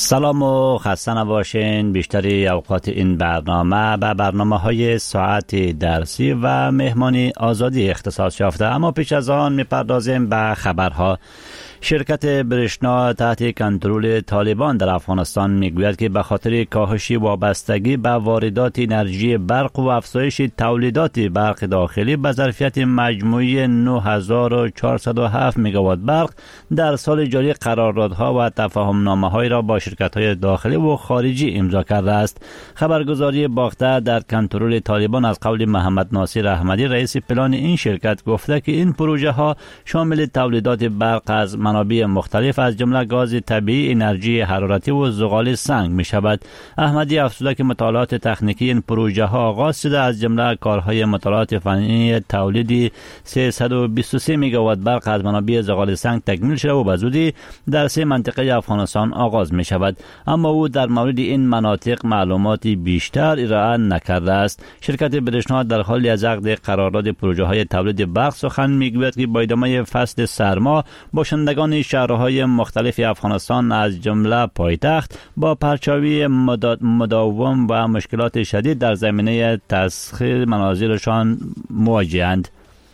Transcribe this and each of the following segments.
سلام و خسته نباشین. بیشتری اوقات این برنامه به برنامه‌های ساعت درسی و مهمانی آزادی اختصاص یافته، اما پیش از آن می‌پردازیم به خبرها. شرکت برشنا تحت کنترل طالبان در افغانستان میگوید که به خاطر کاهش وابستگی به واردات انرژی برق و افزایش تولیدات برق داخلی به ظرفیت مجموعی 9407 مگاوات برق در سال جاری قراردادها و تفاهم‌نامه‌های را با شرکت‌های داخلی و خارجی امضا کرده است. خبرگزاری باخته در کنترل طالبان از قول محمد ناصر احمدی رئیس پلان این شرکت گفته که این پروژه ها شامل تولیدات برق از منابع مختلف از جمله گاز طبیعی، انرژی حرارتی و زغال سنگ می شود. احمدی افزوده که مطالعات تکنیکی این پروژه ها آغاز شده، از جمله کارهای مطالعات فنی تولید 323 مگاوات برق از منابع زغال سنگ تکمیل شده و بزودی در 3 منطقه افغانستان آغاز می شود، اما او در مورد این مناطق معلوماتی بیشتر ارائه نکرده است. شرکت برشنا در حال از عقد قرارداد پروژه های تولید برق سخن میگوید که با ادامه فصل سرما باشندگان شهرهای مختلف افغانستان از جمله پایتخت با پرچاوی مداوم و مشکلات شدید در زمینه تسخیر منازلشان مواجه‌اند.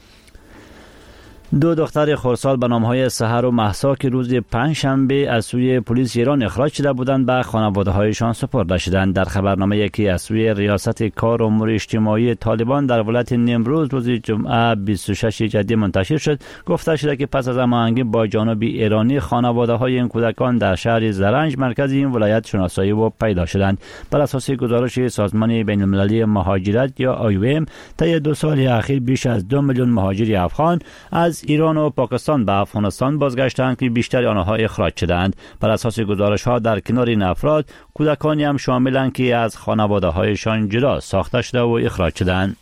2 دختر خردسال به نام‌های سحر و مهسا که روز پنجشنبه از سوی پلیس ایران اخراج شده بودند به خانواده‌هایشان سپرده شدند. در خبرنامه‌ای که از سوی ریاست کار و امور اجتماعی طالبان در ولایت نیمروز روز جمعه 26 جدی منتشر شد، گفته شده که پس از هماهنگی با جانب ایرانی خانواده‌های این کودکان در شهر زرنج مرکز این ولایت شناسایی و پیدا شدند. بر اساس گزارش سازمان بین‌المللی مهاجرت یا IOM طی 2 سال اخیر بیش از 2 میلیون مهاجر افغان از ایران و پاکستان به افغانستان بازگشتند که بیشتر آنها اخراج شدند. بر اساس گزارش‌ها در کنار این افراد کودکانی هم شاملند که از خانواده‌هایشان جدا ساخته شده و اخراج شدند.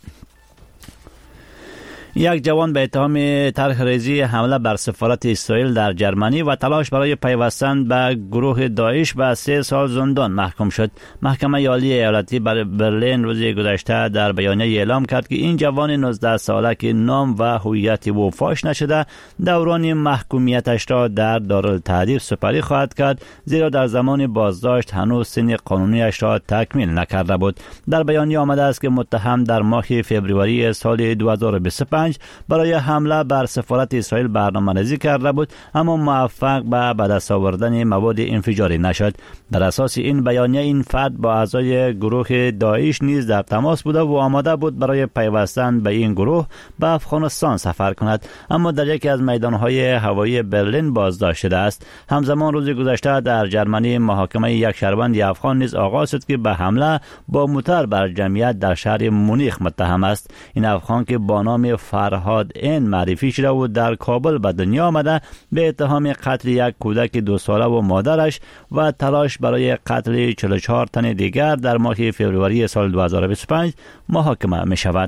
یک جوان به اتهام طرح ریزی حمله بر سفارت اسرائیل در جرمنی و تلاش برای پیوستن به گروه داعش به 3 سال زندان محکوم شد. محکمه عالی ایالتی برلین روز گذشته در بیانیه اعلام کرد که این جوان 19 ساله که نام و هویت او فاش نشده دوران محکومیتش را در دارالتعدیب سپری خواهد کرد، زیرا در زمان بازداشت هنوز سن قانونیش را تکمیل نکرده بود. در بیانیه آمده است که متهم در ماه فوریه سال 2025 برای حمله بر سفارت اسرائیل برنامه‌ریزی کرده بود، اما موفق به دست آوردن مواد انفجاری نشد. بر اساس این بیانیه این فرد با اعضای گروه داعش نیز در تماس بوده و آماده بود برای پیوستن به این گروه به افغانستان سفر کند، اما در یکی از میدانهای هوایی برلین بازداشت شده است. همزمان روز گذشته در جرمنی محاکمه یک شهروند افغان نیز آغاز شد که به حمله با موتر بر جمعیت در شهر مونیخ متهم است. این افغان که با نام فرهاد این معرفی شده و در کابل به دنیا آمده، به اتهام قتل یک کودک 2 ساله و مادرش و تلاش برای قتل 44 تن دیگر در ماه فوریه سال 2025 محاکمه می شود.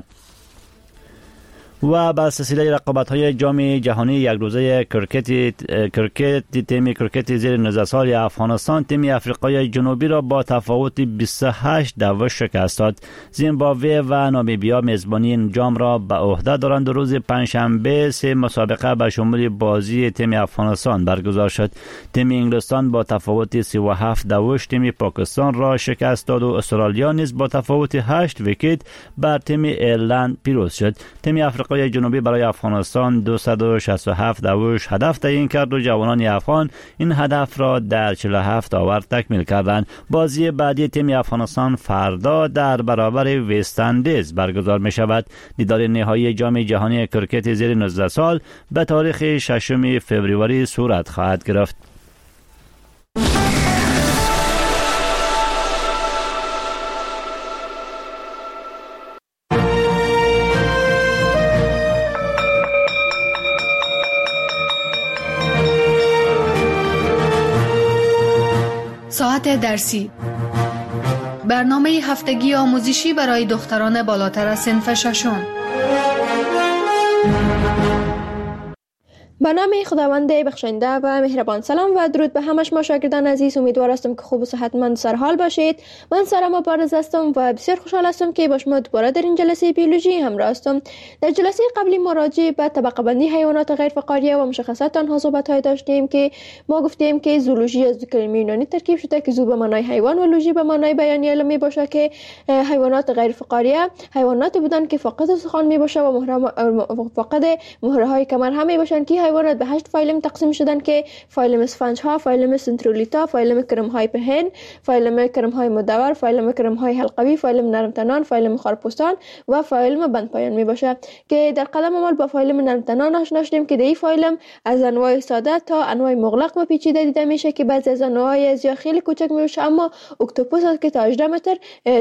و با سلسله رقابت‌های جام جهانی یک روزه کرکت تیم کرکت زیر 19 سال افغانستان تیم آفریقای جنوبی را با تفاوت 28-2 شکست داد. زیمبابوه و نامیبیا میزبانی این جام را به عهده دارند. روز پنجشنبه 3 مسابقه به شمول بازی تیم افغانستان برگزار شد. تیم انگلستان با تفاوت 37-2 تیم پاکستان را شکست داد و استرالیا نیز با تفاوت 8 ویکت بر تیم ایرلند پیروز شد. تیم آفریقای جنوبی برای افغانستان 267 هدف تعیین کرد و جوانان افغان این هدف را در 47 آور تکمیل کردند. بازی بعدی تیم افغانستان فردا در برابر وست اندیز برگزار می شود. دیدار نهایی جام جهانی کرکت زیر 19 سال به تاریخ 6 فوریه صورت خواهد گرفت. ساعت درسی، برنامه هفتگی آموزشی برای دختران بالاتر از صنف 6. به نام خداوند بخشنده و مهربان. سلام و درود به همه شما شاگردان عزیز. امیدوار هستم که خوب و صحتمند سرحال باشید. من سارا مبارز هستم و بسیار خوشحال هستم که با شما دوباره در این جلسه بیولوژی همراه هستم. در جلسه قبلی ما راجع به طبقه بندی حیوانات غیر فقاریه و مشخصات آنها صحبت داشتیم که ما گفتیم که زولوژی از دو کلمه یونانی ترکیب شده که زو به معنای حیوان و لوژی به معنای بیانیه علمی باشه که حیوانات غیر فقاریه حیواناتی بودند که فاقد استخوان می باشه و فاقد مهره های کمر هم می باشند که حیوانات به 8 فایلم تقسیم شدن که فایلم اسفنج ها، فایلم سنترولیتا، فایلم کرم های پهن، فایلم کرم های مدور، فایلم کرم های حلقوی، فایلم نرم تنان، فایلم خارپوستان و فایلم بند پایان می باشه که در قدم اول با فایلم نرم تنان آشنا شدیم که در این فایلم از انواع ساده تا انواع مغلق و پیچیده دیده میشه که بعضی از انواع از یا خیلی کوچک می باشه اما اکتوپوس که تا 18 متر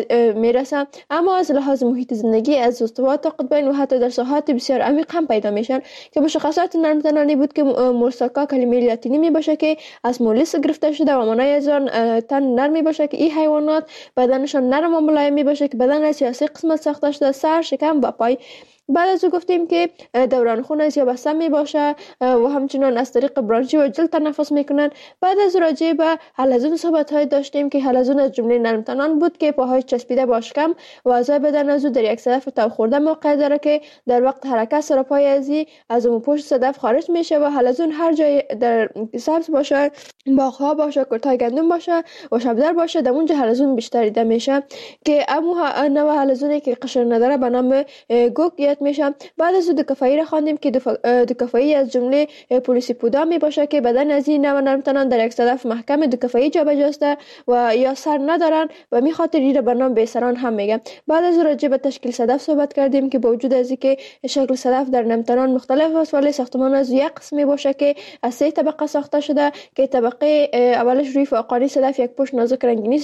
میرسه، اما از لحاظ محیط زندگی از استوا تا قطبین و حتی در ساحات بسیار عمیق هم پیدا میشن که مشخصات نرم تنانی بود که مورساکا کلمه لاتینی می باشه که از مولیس گرفته شده و معنای از آن تن نرم می باشه که این حیوانات بدنشان نرم و ملایم می باشه که بدن از سه قسمت ساخته شده: سر، شکم و پای. بعد از او گفتیم که دوران خون از یا بسته می باشه و همچنان از طریق برانشی و جلد تنفس میکنن. بعد از راجع به حلزون صحبت های داشتیم که حلزون از جمله نرم تنان بود که پاهای چسبیده با شکم و اعضای بدن از او در یک صدف تو خورده موقع داره که در وقت حرکت سراپای از اون پشت صدف خارج میشه و حلزون هر جای در سبز باشه، باغ‌ها باشه، کورتای گندم باشه و شبدر باشه، در اونجا حلزون بیشتر دیده میشه که امو نوع حلزونی که قشر نداره به نام گوک میشه. بعد از دو کفایی را خواندیم که دو کفایی از جمله پولیسیپودا می باشه که بدن از این نوع نرم تنان در یک صدف محکم دو کفایی جابجاسته و یا سر ندارن و می خاطر این را به نام بیسران هم میگه. بعد از راجع به تشکیل صدف صحبت کردیم که با وجود از اینکه شکل صدف در نرم تنان مختلف است ولی ساختمان از یک قسمی باشه که از 3 طبقه ساخته شده که طبقه اولش روی فوقانی صدف یک پشت نازک رنگینی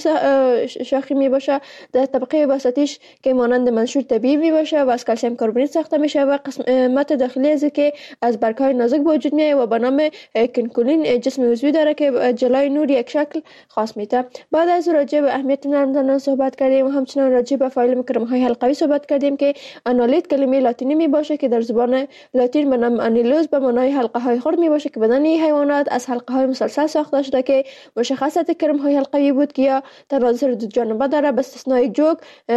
شاخی می باشه، در طبقه وسطیش که مانند منشور طبیعی می باشه و از کلسیم کربونیت ساخته میشه و قسمت داخلی از که از برگ‌های نازک به وجود میاد و به نام کنکولین جسم عضوی داره که جلوی نور یک شکل خاص میده. بعد از راجع به اهمیت نرم تنان صحبت کردیم و همچنین راجع به فایلم کرم‌های حلقوی صحبت کردیم که انالیت کلمه لاتینی می باشه که در زبان لاتین به نام انیلوز به معنای حلقه های خرد می باشه که بدن حیوانات از حلقه های مسلسل ساخته شده که مشخصات کرم‌های حلقوی بود که یا تناظر دو جانبه داره به استثنای جوک.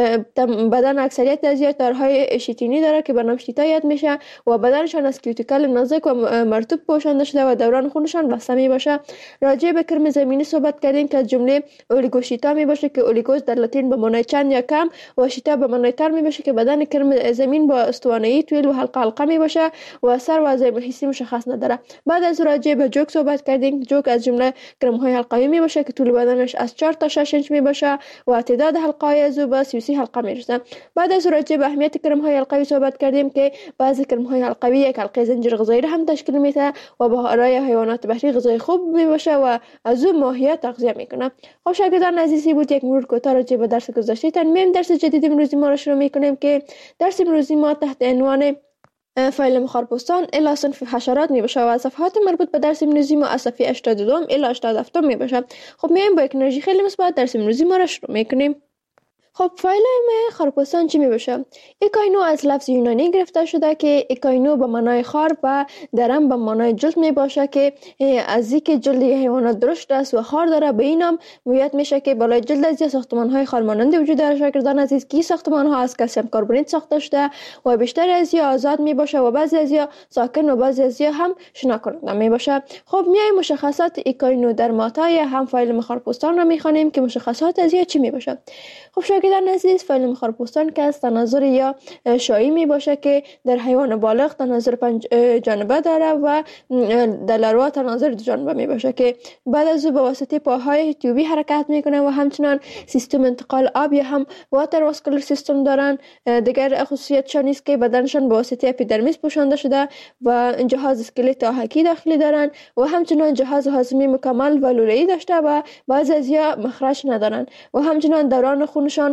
بدن اکثریت از تارهای شیتینی داره که به نام شیتا یاد میشه و بدنشان از کیوتیکل نازک و مرطوب پوشانده شده و دوران خونشان بسته می باشه. راجع به کرم زمینی صحبت کردیم که از جمله اولیگوشیتا می باشه که اولیگوس در لاتین به معنای چند یا کم و شیتا به معنای تر می باشه که بدن کرم زمین با استوانه‌ای طویل و حلقه می باشه و سر و اعضای حسی مشخص نداره. بعد از راجع به جوک صحبت کردیم. جوک از جمله کرم های حلقوی می باشه که طول بدنش از 4 تا 6 انچ می باشه و تعداد حلقه های از او به 33 حلقه می رسه. بعد از راجع به اهمیت کرم های حلقوی صحبت کردیم که بعضی کرم‌های حلقوی یک حلقه زنجیر غذایی را هم تشکیل میده و برای حیوانات بحری غذای خوب می باشه و از اون ماهیت تغذیه میکنه. خب شاگردان عزیزی بود یک مرور کوتاه راجع به درس گذشته تنمیم. درس جدید امروزی ما را شروع میکنیم که درس امروزی ما تحت عنوان فایلم خارپوستان الی صنف حشرات می باشه و از صفحات مربوط به درس امروزی ما از صفحه 82 الی 87 می باشه. خب میایم با یک انرژی خیلی مثبت درس امروزی ما را شروع میکنیم. خب فایلم خارپوستان چی می باشه؟ ایکاینو از لفظ یونانی گرفته شده که ایکاینو به معنای خار و درم به معنای جلد می باشه که از اینکه جلد حیوانات درشت است و خار داره به این نام مویت میشه که بالای جلد از ساختمان های خارمانند وجود داره. شاگردان عزیز که ساختمان ها از کلسیم کربونیت ساخته شده و بیشتر از آزاد می باشه و بعضی از ساکن و بعضی از هم شنا کننده می باشه. خب میایم مشخصات ایکاینو در ماتای هم فایلم خارپوستان را میخوانیم که مشخصات از چی می باشه. خب شاگردان عزیز فایلم خارپوستان که از تناظر یا شایی می باشه که در حیوان بالغ تناظر 5 جانبه داره و در لاروا تناظر 2 جانبه می باشه که بعد از او به واسطه پاهای تیوبی حرکت میکنه و همچنان سیستم انتقال آب یا هم واتر واسکولار سیستم دارن. دیگر خصوصیتشان است که بدنشان به واسطه اپیدرمیس پوشانده شده و جهاز اسکلت آهکی داخلی دارن و همچنان جهاز هاضمه مکمل و لوله‌ای داشته و بعضی از مخرج ندارن و همچنان دوران خونشان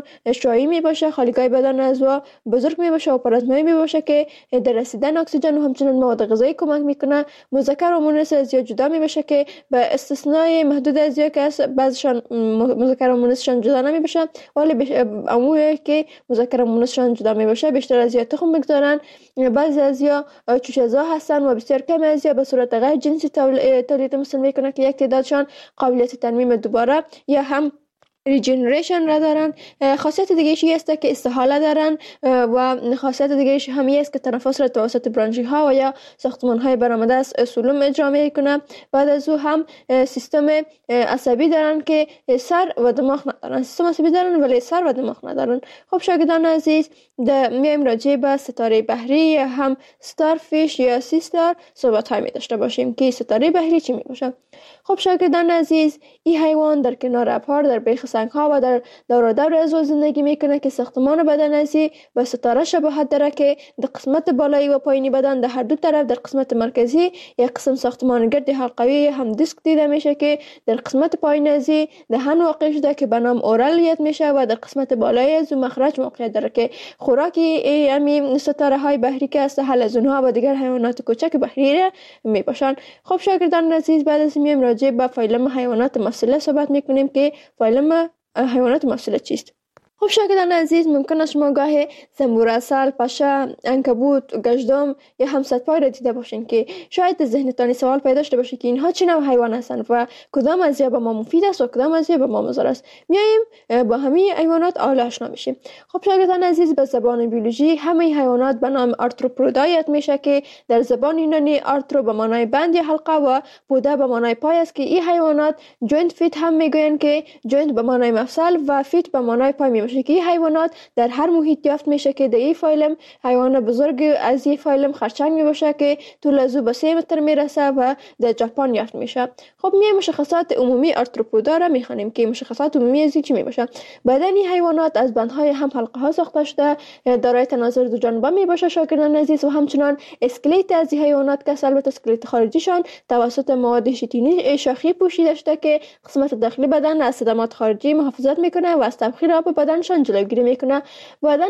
همچنان شعاعی می باشه، خالیگاه بدن عضو بزرگ می باشه و پرازمایی می باشه که در رسیدن اکسیژن و همچنان مواد غذایی کمک میکنه. مذکر و مؤنث از یا جدا می باشه که به استثنای محدود از یا که بعضشان مذکر و مؤنثشان جدا نمی باشه، ولی عمومی که مذکر و مؤنثشان جدا می باشه بیشتر از یا تخم میگذارن. بعضی از یا چوشه‌زا هستن و بسیار کم از یا به صورت غیر جنسی تولید مثل میکنه که یک تعدادشان قابلیت ترمیم دوباره یا هم ریجنریشن را دارن. خاصیت دیگه‌اش است که استحاله دارن و خاصیت دیگه‌اش هم است که تنفس را توسط برانشی ها و یا ساختمان های برآمده از سلول اجرا میکنه. بعد از او هم سیستم عصبی دارن که سر و دماغ ندارن. سیستم عصبی دارن ولی سر و دماغ ندارن. خب شاگردان عزیز، میایم راجع به ستاره بحری یا هم ستارفیش یا سی ستار صحبت های می داشته باشیم که ستاره بحری چی می باشه. خب شاگردان عزیز، این حیوان در کنار ابرها، در بیخ سنگ ها و در دور از زندگی میکنه که ساختمان بدن ازی به ستاره شباهت داره که در قسمت بالایی و پایینی بدن در هر دو طرف در قسمت مرکزی یک قسم ساختمان گرد حلقوی هم دیسک دیده میشه که در قسمت پایین ازی دهن واقع شده که به نام اورالیت میشه و در قسمت بالایی از مخرج موقعیت داره که خوراکی همین ستاره های بحری که از حلزون ها و دیگر حیوانات کوچک بحری می باشن. خب شاگردان عزیز، بعد از میم راجع به فایلم حیوانات مفصله صحبت میکنیم که فایلم حیوانات مفصله چیست. خب شاگردان عزیز، ممکن است شما گاهی زنبور عسل، پشه، عنکبوت، گژدم یا هم صدپای را دیده باشین که شاید در ذهنتان سوال پیدا شده باشه که اینها چه نوع حیوان هستند و کدام از اینها به ما مفید است و کدام از اینها به ما مضر است. میایم با همه حیوانات اول آشنا میشیم. خب شاگردان عزیز، به زبان بیولوژی همه حیوانات به نام آرتروپودا یاد میشه که در زبان یونانی آرترو به معنای بند یا حلقه و پودا به معنای پای است که این حیوانات جوینت فیت هم میگویند که جوینت به معنای مفصل و فیت به معنای پای میباشه که این حیوانات در هر محیط یافت میشه که در این فایلم حیوان بزرگ از این فایلم خرچنگ میباشه که طول از او به 3 متر میرسه و در ژاپن یافت میشه. خب میایم مشخصات عمومی آرتروپودا را میخوانیم که مشخصات عمومی از چی میباشه. بدن این حیوانات از بندهای هم حلقه ها ساخته شده، دارای تناظر دو جانبه میباشه شاگردان عزیز، و همچنان اسکلت از این حیوانات که البته اسکلت خارجیشان توسط مواد شیتینی شاخی پوشیده شده که قسمت داخلی بدن از صدمات خارجی محافظت میکنه و از تبخیر آب بدنشان جلوگیری میکنه. بدن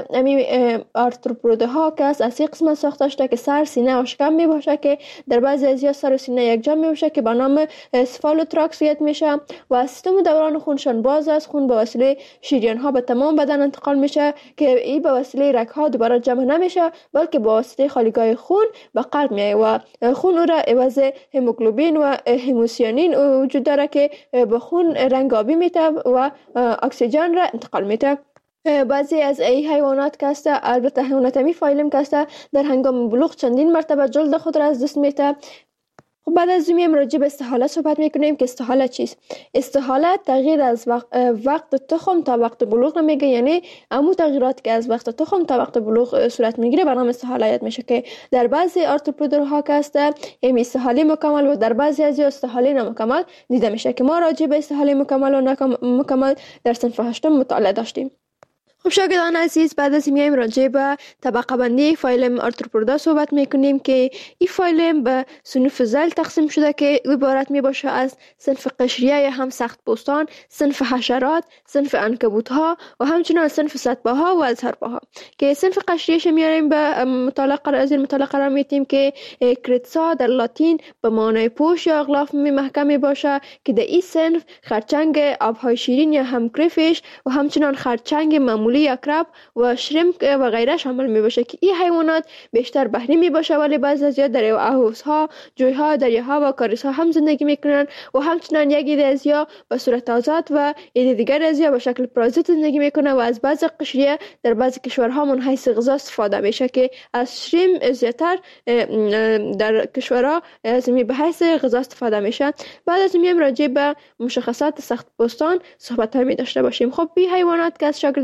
آرتروپوداها که از این قسمت ساخته شده که سر، سینه و شکم میباشه که در بعضی از سر و سینه یک جا میباشه که به نام اسفالوتراکس یاد میشه و سیستم دوران خونشان باز است. خون به وسیله شریان ها به تمام بدن انتقال میشه که این به وسیله رگ ها دوباره جمع نمیشه بلکه به واسطه خالیگاه خون به قلب میایه و خون او را عوض هموگلوبین و هموسیانین وجود داره که به خون رنگ آبی میده و اکسیژن را انتقال میده. بعضی از این حیوانات که است، البته حیوانات می فایلم که است، در هنگام بلوغ چندین مرتبه جلد خود را از دست میده. خب بعد از این راجع به استحاله صحبت میکنیم که استحاله چیست. استحاله تغییر از وقت تخم تا وقت بلوغ میگه، یعنی عمو تغییرات که از وقت تخم تا وقت بلوغ صورت میگیره به نام استحاله یاد میشه که در بعضی آرتروپوداها که است این استحاله مکمل و در بعضی از استحاله نامکمل دیده میشه که ما راجع به استحاله مکمل و نامکمل در صنف 8 مطالعه داشتیم. خب شاگردان عزیز، بعد از میایم راجع به طبقه بندی فایلم آرتروپودا صحبت میکنیم که این فایلم به صنوف ذیل تقسیم شده که عبارت میباشه از صنف قشریه یا هم سخت پوستان، صنف حشرات، صنف عنکبوت ها و همچنین صنف سطباها و ازهرپاها که صنف قشریه میاریم به مطالعه قرار میدیم که کریتسا در لاتین به معنای پوش یا اغلاف محکم باشه که در این صنف خرچنگ آبهای شیرین یا هم کریفیش و همچنین خرچنگ معمولی یا کراب و شریمپ و غیره شامل می باشه که این حیوانات بیشتر بحری می باشه ولی بعضی از در حوضها، جویها، دریاها و کاریسها هم زندگی میکنن و همچنین یک عده از به صورت آزاد و عده دیگر از به شکل پارازیت زندگی میکنه و از بعضی قشریه در بعضی کشورها من حیث غذا استفاده میشه که از شریم زیاتر در کشورها از به حیث غذا استفاده میشه. بعد از میایم راجع به مشخصات سخت پوستان صحبت می داشته باشیم. خب این حیوانات که از شاگردان عزیز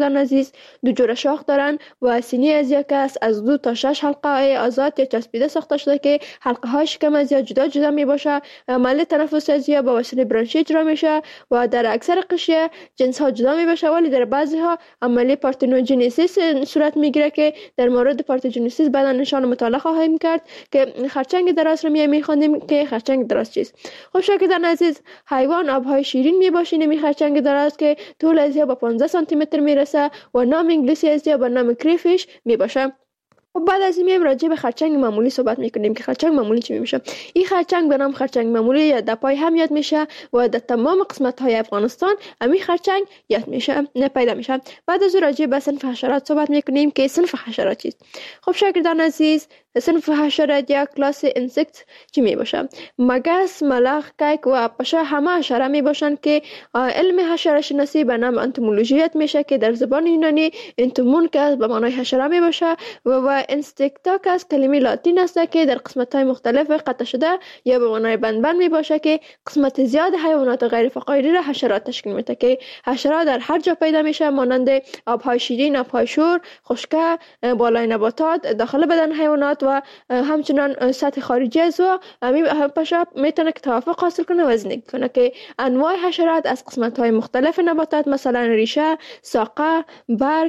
عزیز دو جور شاخ دارن و سینه از یک کس از 2 تا 6 حلقه آزاد یا چسبیده ساخته شده که حلقه های شکم از یا جدا جدا می باشه. عمل تنفس از یا با وسیله برانشی اجرا میشه و در اکثر قشریه جنس ها جدا می باشه، ولی در بعضی ها عمل پارتنوژنیسیس صورت میگیره که در مورد پارتنوژنیسیس بعدا نشان مطالعه خواهیم کرد که خرچنگ دراز رو میخوانیم که خرچنگ دراز چیست. خب شاگردان عزیز، حیوان آبهای شیرین می باشه نمی خرچنگ دراز که طول از یا با 15 سانتی متر میرسه و نام انگلیسی از یا با نام کریفیش می باشه. و بعد از این میایم راجع به خرچنگ معمولی صحبت میکنیم که خرچنگ معمولی چی میشه. این خرچنگ به نام خرچنگ معمولی یا دپای هم یاد میشه و در تمام قسمت های افغانستان همین خرچنگ یاد میشه پیدا میشه. بعد از راجع به صنف حشرات صحبت میکنیم که صنف حشرات چیست. خب شاگردان عزیز، صنف حشرات یا کلاس انسکت چی می باشه؟ مگس، ملخ، کیک و پشه همه حشره می باشند که علم حشره شناسی به نام انتومولوژیت میشه که در زبان یونانی انتومون که به معنای حشره می باشه و انسکتا که از کلمه لاتین است که در قسمت های مختلف قطع شده یا به معنای بند می باشه که قسمت زیاد حیوانات غیر فقاری را حشرات تشکیل میده که حشرات در هر جا پیدا میشه، مانند آبهای شیرین، آبهای شور، خشکه، بالای نباتات، داخل بدن حیوانات و همچنان سطح خارجی از و پشه میتونه که توافق حاصل کنه و زندگی کنه که انواع حشرات از قسمت های مختلف نباتات مثلا ریشه، ساقه، برگ،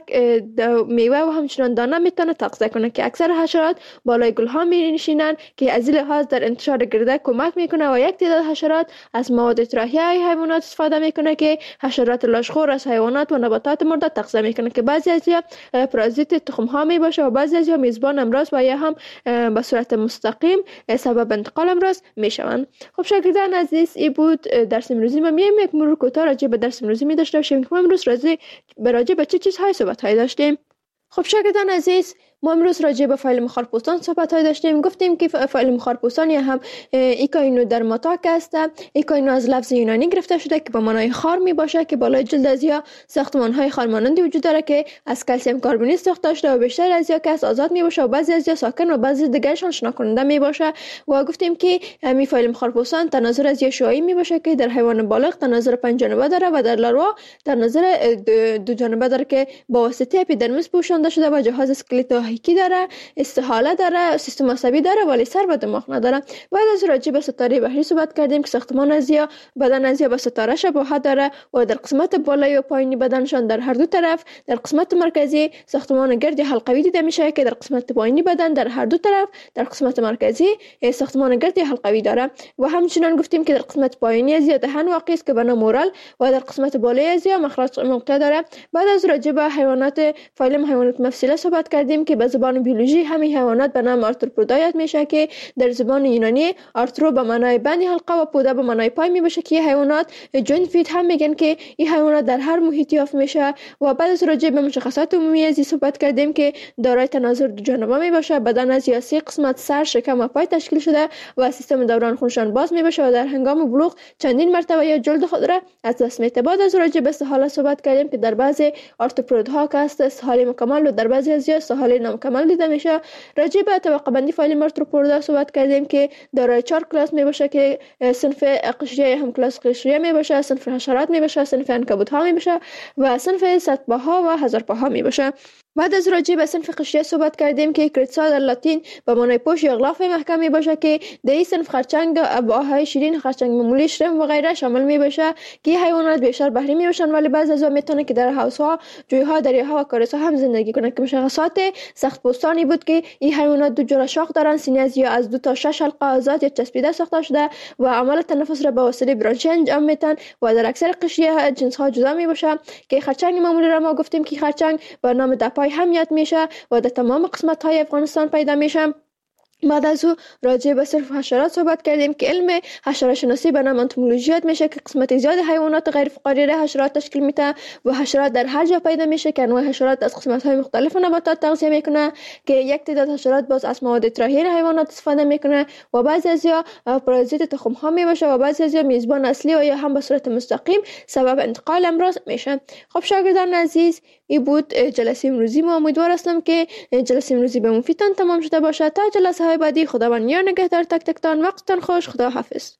میوه و همچنان دانه میتونه تغذیه کنه که اکثر حشرات بالای گل ها می نشینن که از این لحاظ در انتشار گرده کمک میکنه و یک تعداد حشرات از مواد اطراحی حیوانات استفاده میکنه که حشرات لاشخور از حیوانات و نباتات مرده تغذیه میکنه که بعضی از پارازیت تخم ها می باشه و بعضی از میزبان امراض و یا هم به صورت مستقیم سبب انتقال امراض میشوند. خب شاگردان عزیز، این بود درس امروزی ما. میایم یک مرور کوتاه راجع به درس امروزی می داشته باشیم که امروز راجع به چه چیزهای صحبت های داشتیم. خب شاگردان عزیز، ما امروز راجع به فایل خارپوستان صحبت های داشتیم. گفتیم که فایل خارپوستان یا هم ایکاینو درماتاک است. ایکاینو از لفظ یونانی گرفته شده که به معنای خار می باشه که بالای جلد از یا ساختمان های خارمانندی وجود داره که از کلسیم کربونیت ساخته شده و بیشتر از یا کس آزاد می باشه و بعضی از یا ساکن و بعضی دیگرشان شنا کننده می باشه. و گفتیم که همین فایل خارپوستان تناظر از یا شعاعی می باشه که در حیوان بالغ تناظر 5 جانبه داره و در لاروا تناظر 2 جانبه داره که با واسطه اپیدرمیس پوشانده شده و جهاز اسکلتوهیکی داره، استحاله داره، سیستم عصبی داره ولی سر و دماغ نداره. بعد از راجع به ستاره بحری صحبت کردیم که ساختمان از یا بدن از یا به ستاره شباهت داره و در قسمت بالایی و پایینی بدنشان در هر دو طرف در قسمت مرکزی ساختمان گرد حلقوی دیده میشه که در قسمت پایینی بدن در هر دو طرف در قسمت مرکزی ساختمان گرد حلقوی داره. و همچنین گفتیم که در قسمت پایینی از یا دهن واقع است که به نام اورال و در قسمت بالایی از یا مخرج موقع داره. بعد از راجع به حیوانات فایل حیوانات مفصله صحبت کردیم که به زبان بیولوژی همین حیوانات به نام آرتروپودا یاد میشه که در زبان یونانی آرترو به معنای بند حلقه و پودا به معنای پای می باشه که حیوانات جوینت فیت هم میگن که این حیوانات در هر محیطی یافت میشه. و بعد از راجع به مشخصات عمومی از صحبت کردیم که دارای تناظر 2 جانبه می باشه، بدن از یا 3 قسمت سر، شکم و پای تشکیل شده و سیستم دوران خونشان باز می باشه و در هنگام بلوغ چندین مرتبه یا جلد خود را از دست میده. بعد از راجع به استحاله صحبت کردیم که در بعضی آرتروپودها که است استحاله مکمل و در بعضی از یا استحاله نامکمل دیده میشه. راجع به طبقه بندی فایل آرتروپودا صحبت کردیم که دارای 4 کلاس می باشه که صنف قشریه هم کلاس قشریه می باشه، صنف حشرات می باشه، صنف عنکبوت ها می باشه و صنف صدپاها و هزارپاها می باشه. بعد از راجع به صنف قشریه صحبت کردیم که کریتسا در لاتین به معنای پوش یا غلاف محکم می باشه که در این صنف خرچنگ، آبهای شیرین، خرچنگ معمولی، شرم و غیره شامل می باشه که حیوانات بیشتر بحری می باشن ولی بعضی از آنها میتونه که در حوض‌ها، جوی‌ها، دریاها و کارس‌ها هم زندگی کنه. که مشخصات سخت پوستانی بود که این حیوانات 2 جور شاخ دارن، سینه از 2 تا 6 حلقه آزاد یا چسبیده ساخته شده و عمل تنفس را به واسطه برانشی انجام میدن و در اکثر قشریه جنس ها جدا می باشه. که خرچنگ معمولی را ما گفتیم که خرچنگ به نام دپای هم یاد میشه و در تمام قسمت های افغانستان پیدا میشه. بعد از او راجع به صرف حشرات صحبت کردیم که علم حشره شناسی به نام انتومولوژی یاد میشه که قسمت زیاد حیوانات غیر فقاری را حشرات تشکیل میده و حشرات در هر جا پیدا میشه که انواع حشرات از قسمت های مختلف نباتات تغذیه میکنه که یک تعداد حشرات باز از مواد اطراحی حیوانات استفاده میکنه و بعضی از یا پارازیت تخم ها میباشه و بعضی از یا میزبان اصلی و یا هم به صورت مستقیم سبب انتقال امراض میشه. خب شاگردان عزیز، این بود جلسه امروزی ما. امیدوار هستم که جلسه امروزی به مفیدتان تمام شده باشه. تا جلسه های بعدی خداوند یار نگهدار تک تکتان. وقتتان خوش. خدا حافظ.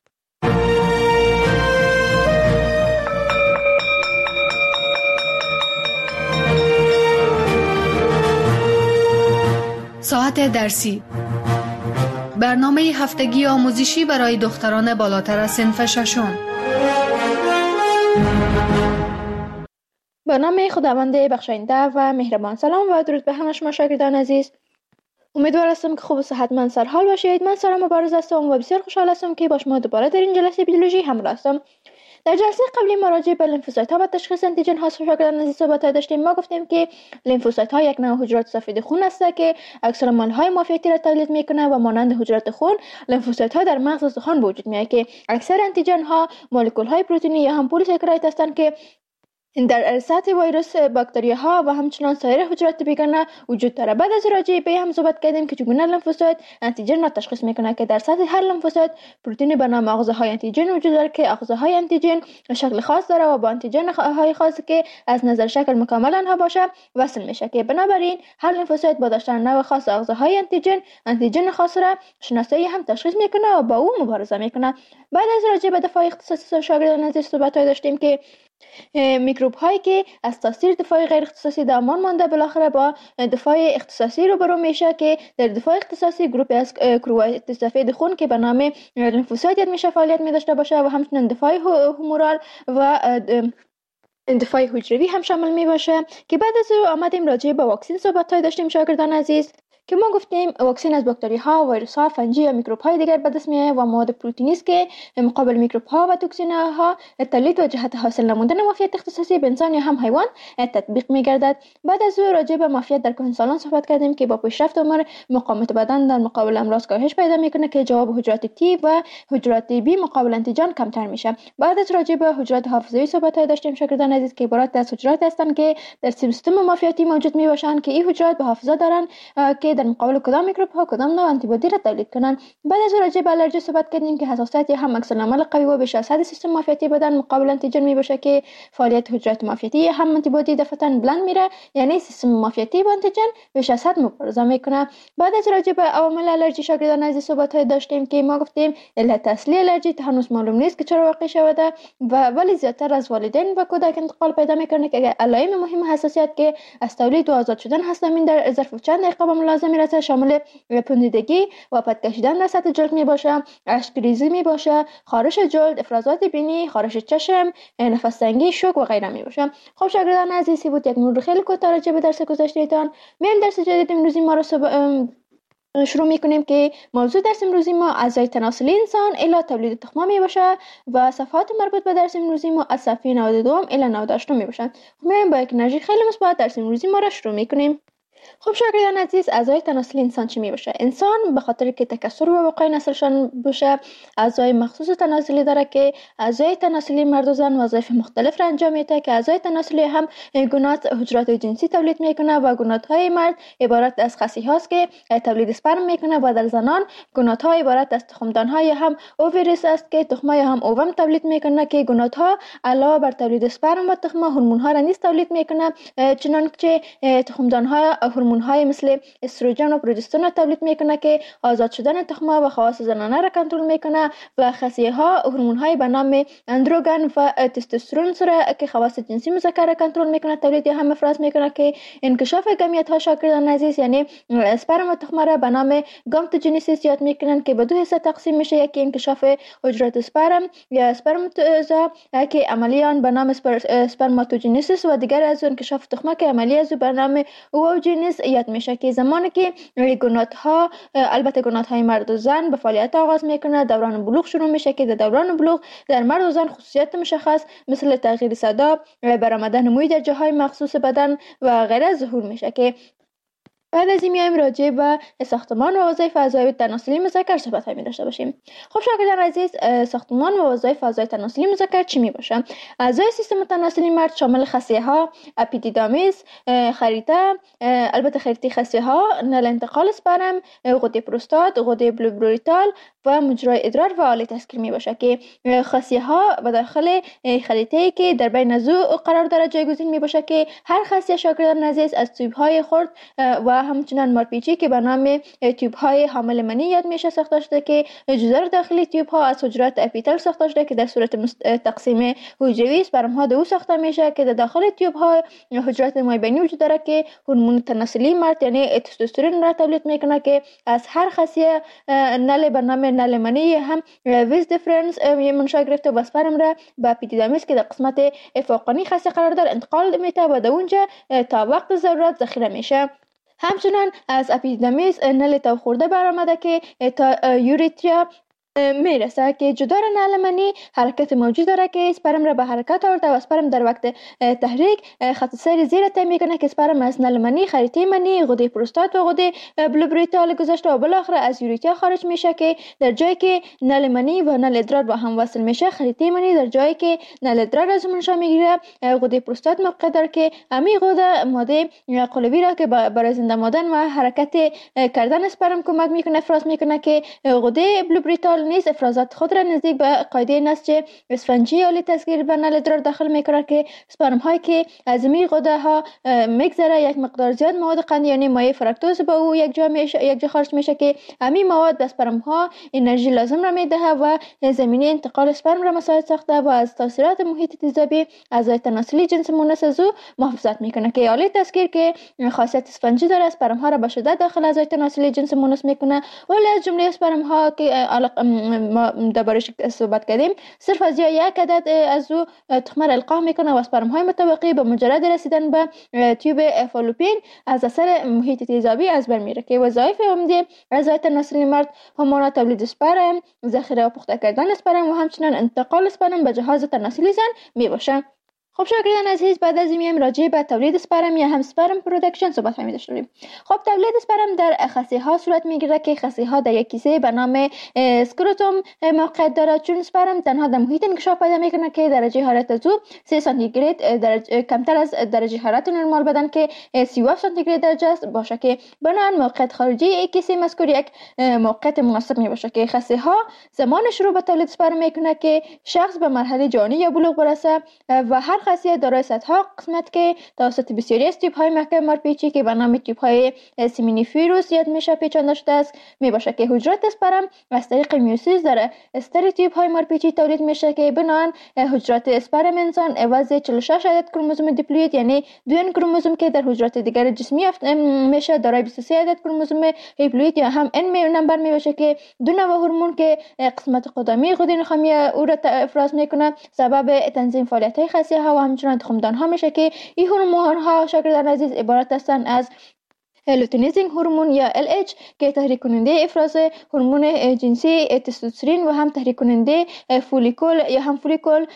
ساعت درسی، برنامه هفتگی آموزشی برای دختران بالاتر از صنف ششم. به نام خداوند بخشاینده و مهربان. سلام و درود به همه شما شاگردان عزیز. امیدوار هستم که خوب و صحتمند سرحال باشید. من سارا مبارز هستم و بسیار خوشحال هستم که با شما دوباره در این جلسه بیولوژی همراه هستم. در جلسه قبلی ما راجع به لیمفوسایت ها و تشخیص آنتیژن ها شاگردان عزیز صحبت داشتیم. ما گفتیم که لیمفوسایت ها یک نوع حجرات سفید خون است که اکسالامال های مافیتی را تولید میکنه و مانند حجرات خون لیمفوسایت ها در مغز استخوان به وجود میاد که اکثر آنتیژن ها مولکول های پروتئینی یا هم پلیساکارید هستند که در سطح ویروس، باکتریا ها و همچنان سایر حجرات بیگانه وجود داره. بعد از راجع به هم صحبت کردیم که چگونه لیمفوسایت آنتیژن را تشخیص میکنه که در سطح هر لیمفوسایت پروتئین به نام آغازهای آنتیژن وجود داره که آغازهای آنتیژن شکل خاص داره و با آنتیژن های خاصی که از نظر شکل مکمل آنها باشه وصل میشه که بنابراین هر لیمفوسایت با داشتن نوع خاص آغازهای آنتیژن خاص را شناسایی هم تشخیص میکنه و با او مبارزه میکنه. بعد از راجع به دفاع اختصاصی شاگردان عزیز صحبت داشتیم که میکروب هایی که از تاثیر دفاع غیر اختصاصی درمان مانده بالاخره با دفاع اختصاصی روبرو میشه که در دفاع اختصاصی گروپی از کرویت سفید خون که به نام لیمفوسایت میشه فعالیت می داشته باشه و همچنین دفاع هومورال و دفاع حجروی هم شامل می باشه که بعد از او آمدیم راجع به واکسن صحبت داشتیم شاگردان عزیز که ما گفتیم واکسن از باکتری ها، ویروس ها، فنجی یا میکروب های دیگر به دست میآید و مواد پروتئینی است که مقابل میکروب ها و توکسین ها تولید و جهت حاصل نمودن مافیت اختصاصی به انسان یا هم حیوان تطبیق میگردد. بعد از او راجع به مافیت در کهنسالان صحبت کردیم که با پیشرفت عمر مقاومت بدن در مقابل امراض کاهش پیدا میکنه که جواب حجرات تی و حجرات بی مقابل آنتیژن کمتر میشه. بعد از راجع به حجرات حافظه‌ای صحبت داشتیم شاگردان عزیز که عبارت از حجرات هستند که در سیستم مافیتی موجود میباشند که این حجرات به حافظه دارند که در مقابل کدام میکروب ها کدام نوع آنتیبادی را تولید کنند. بعد از راجع به آلرژی صحبت کردیم که حساسیت هم عکس‌العمل قوی و بیش از حد سیستم مافیتی بدن مقابل آنتیژن میباشه که فعالیت حجرات مافیتی هم آنتیبادی دفعتاً بلند میره، یعنی سیستم مافیتی با آنتیژن بیش از حد مبارزه میکنه. بعد از راجع به عوامل آلرژی شاگردان عزیز صحبت داشتیم که ما گفتیم علت اصلی آلرژی هنوز معلوم نیست که چرا واقع شده و ولی زیادتر از والدین و کودک انتقال پیدا میکنه که علائم مهم حساسیت که از تولید و آزاد شدن هستن این در ظرف چند دقیقه به ملاحظه میرسه، شامل پوسیدگی و پد کشیدن در سطح جلد می باشه، اشک‌ریزی می باشه، خارش جلد، افرازات بینی، خارش چشم، نفس تنگی، شوک و غیره می باشه. خب شاگردان عزیزی بود یک مرور خیلی کوتاه راجع به درس گذشتهتان. میایم درس جدید امروزی ما رو شروع میکنیم که موضوع درس امروزی ما اعضای تناسلی انسان الی تولید تخم می باشه و صفحات مربوط به درس امروزی ما از صفحه 92 الی 98 می باشه. میایم با یک انرژی خیلی مثبت درس امروزی ما را شروع میکنیم. خب شاگردان عزیز، اعضای تناسلی انسان چی می باشه؟ انسان به خاطر که تکثر و بقای نسلشان باشه اعضای مخصوص تناسلی داره که اعضای تناسلی مرد و زن وظایف مختلف را انجام میده که اعضای تناسلی هم گونات حجرات جنسی تولید میکنه و گونات های مرد عبارت از خصی هاست که تولید اسپرم میکنه و در زنان گونات ها عبارت از تخمدان های هم اووریس است که تخمه هم اووم تولید میکنه که گونات ها علاوه بر تولید اسپرم و تخمه هورمون ها را نیز تولید میکنه، چنانچه تخمدان ها هورمون های مثل استروژن و پروژسترون را تولید میکنه که آزاد شدن تخمه و خواص زنانه را کنترل میکنه و خصیه ها هورمون های به نام اندروگن و تستوسترون را که خواص جنسی مذکر را کنترل میکنه تولید هم افراز میکنه که انکشاف گامیت ها شاگردان عزیز یعنی اسپرم و تخمه را به نام گامتوجنیسیس یاد میکنن که به دو حصه تقسیم میشه، یکی انکشاف حجرات اسپرم یا اسپرماتوزا که عملی آن به نام اسپرماتوجنیسیس و دیگر از انکشاف تخمه که عملی از به نام اووجنیس یاد میشه که زمانی که گونات ها البته گونات های مرد و زن به فعالیت آغاز میکنه دوران بلوغ شروع میشه که در دوران بلوغ در مرد و زن خصوصیات مشخص مثل تغییر صدا، برآمدن موی در جاهای مخصوص بدن و غیره ظهور میشه که بعد از این میایم راجع به ساختمان و وظایف اعضای تناسلی مذکر صحبت می داشته باشیم. خب شاگردان عزیز، ساختمان و وظایف اعضای تناسلی مذکر چی می باشه؟ اعضای سیستم تناسلی مرد شامل خصیه ها، اپیدیدامیس، خریطه، البته خریطه خصیه ها، نل انتقال اسپرم، غده پروستات، غده بلوبروتال و مجرای ادرار و آله تسکیر می باشه که خصیه ها به داخل خریطه‌ای که در بین ضلوع قرار داره جایگزین می باشه که هر خصیه شاگردان عزیز از تیوب های خرد و همچنین مارپیچی که به نام تیوب های حامل منی یاد میشه ساخته شده که جدار داخلی تیوب ها از حجرات اپیتل ساخته شده که در صورت تقسیم حجروی اسپرم ها دو ساخته میشه که در داخل تیوب ها حجرات مایبینی وجود داره که هورمون تناسلی مرد یعنی تستوسترون را تولید میکنه که از هر خاصیه نل به نام نل منی هم ویز دیفرنس منشأ گرفته و اسپرم را به اپیدیدمیس که در قسمت فوقانی خاصیه قرار داره انتقال میده و در اونجا تا وقت ضرورت ذخیره میشه. همچنین از اپیدیدمیس نل تو خورده برآمده که تا یوریتریا میرسه که جدار نل منی حرکت موجود داره که اسپرم را به حرکت آورده و اسپرم در وقت تحریک خط سیر زیر طی میکنه که اسپرم از نل منی خریطه منی غده پروستات و غده بلوبریتال گذشته و بالاخره از یوریتریا خارج میشه که در جایی که نل منی و نل ادرار با هم وصل میشه خریطه منی در جایی که نل ادرار از منشأ میگیره غده پروستات موقع داره که امی غده ماده قلوی را که برای زنده ماندن و حرکت کردن اسپرم کمک میکنه افراز میکنه که غده بلوبریتال نیز افرازات خود را نزدیک به قاعده نسج اسفنجی یا تسخیر به نل ادرار داخل میکنه که اسپرم هایی که از می غده ها میگذره یک مقدار زیاد مواد قندی یعنی مایع فرکتوز با او یک جا خارج میشه که همین مواد به اسپرم ها انرژی لازم را میده و زمینه انتقال اسپرم را مساعد ساخته و از تاثیرات محیط تیزابی اعضای تناسلی جنس مونس از او محافظت میکنه که آله تسخیر که خاصیت اسفنجی داره اسپرم ها را به شدت داخل اعضای تناسلی جنس مونس میکنه ولی از جمله اسپرم ها که ما دربارش صحبت کردیم صرف از یک عدد از او تخم را القاح میکنه و اسپرم های متوقی به مجرد رسیدن به تیوب فالوپین از اثر محیط تیزابی از بین میره که وظایف عمده اعضای تناسلی مرد همانا تولید اسپرم، ذخیره و پخته کردن اسپرم و همچنین انتقال اسپرم به جهاز تناسلی زن میباشه. خب شاگردان عزیز بعد از این راجع به تولید اسپرم یا هم اسپرم پروداکشن صحبت داشته باشیم. خب تولید اسپرم در خصیه ها صورت میگیره که خصیه ها در یک کیسه به نام اسکروتوم موقع داره چون اسپرم تنها در محیط انکشاف پیدا میکنه که درجه حرارت از او 3 سانتیگراد کمتر از درجه حرارت نرمال بدن که 37 سانتیگراد درجه است باشه که بنابراین موقعیت خارجی کیسه مذکور یک موقعیت مناسب میباشه که خصیه ها زمان شروع به تولید اسپرم میکنه که شخص به مرحله جوانی یا بلوغ برسه و هر خاصیت دارای صدها قسمت که توسط بسیاری از تیپ های محکم مارپیچی که به نام تیپ های سیمینیفیروس یاد میشه پیچانده شده است میباشه که حجرات اسپرم از طریق میوسیس در استر تیپ های مارپیچی تولید میشه که بنابراین حجرات اسپرم انسان عوض 46 عدد کروموزوم دیپلوید یعنی 2 کروموزوم که در حجرات دیگر جسمی میشه دارای 23 عدد کروموزوم هیپلوید یا هم ان نمبر میباشه که 2 نوع هورمون که قسمت قدمی غده نخامی او را افراز میکنه سبب تنظیم فعالیت های خصیه ها و همچنین تخمدان ها میشه که این هورمون ها شاگردان عزیز عبارت هستند از لوتینیزینگ هورمون یا LH که تحریک کننده افراز هورمون جنسی تستوسترون و هم تحریک کننده فولیکول یا هم فولیکول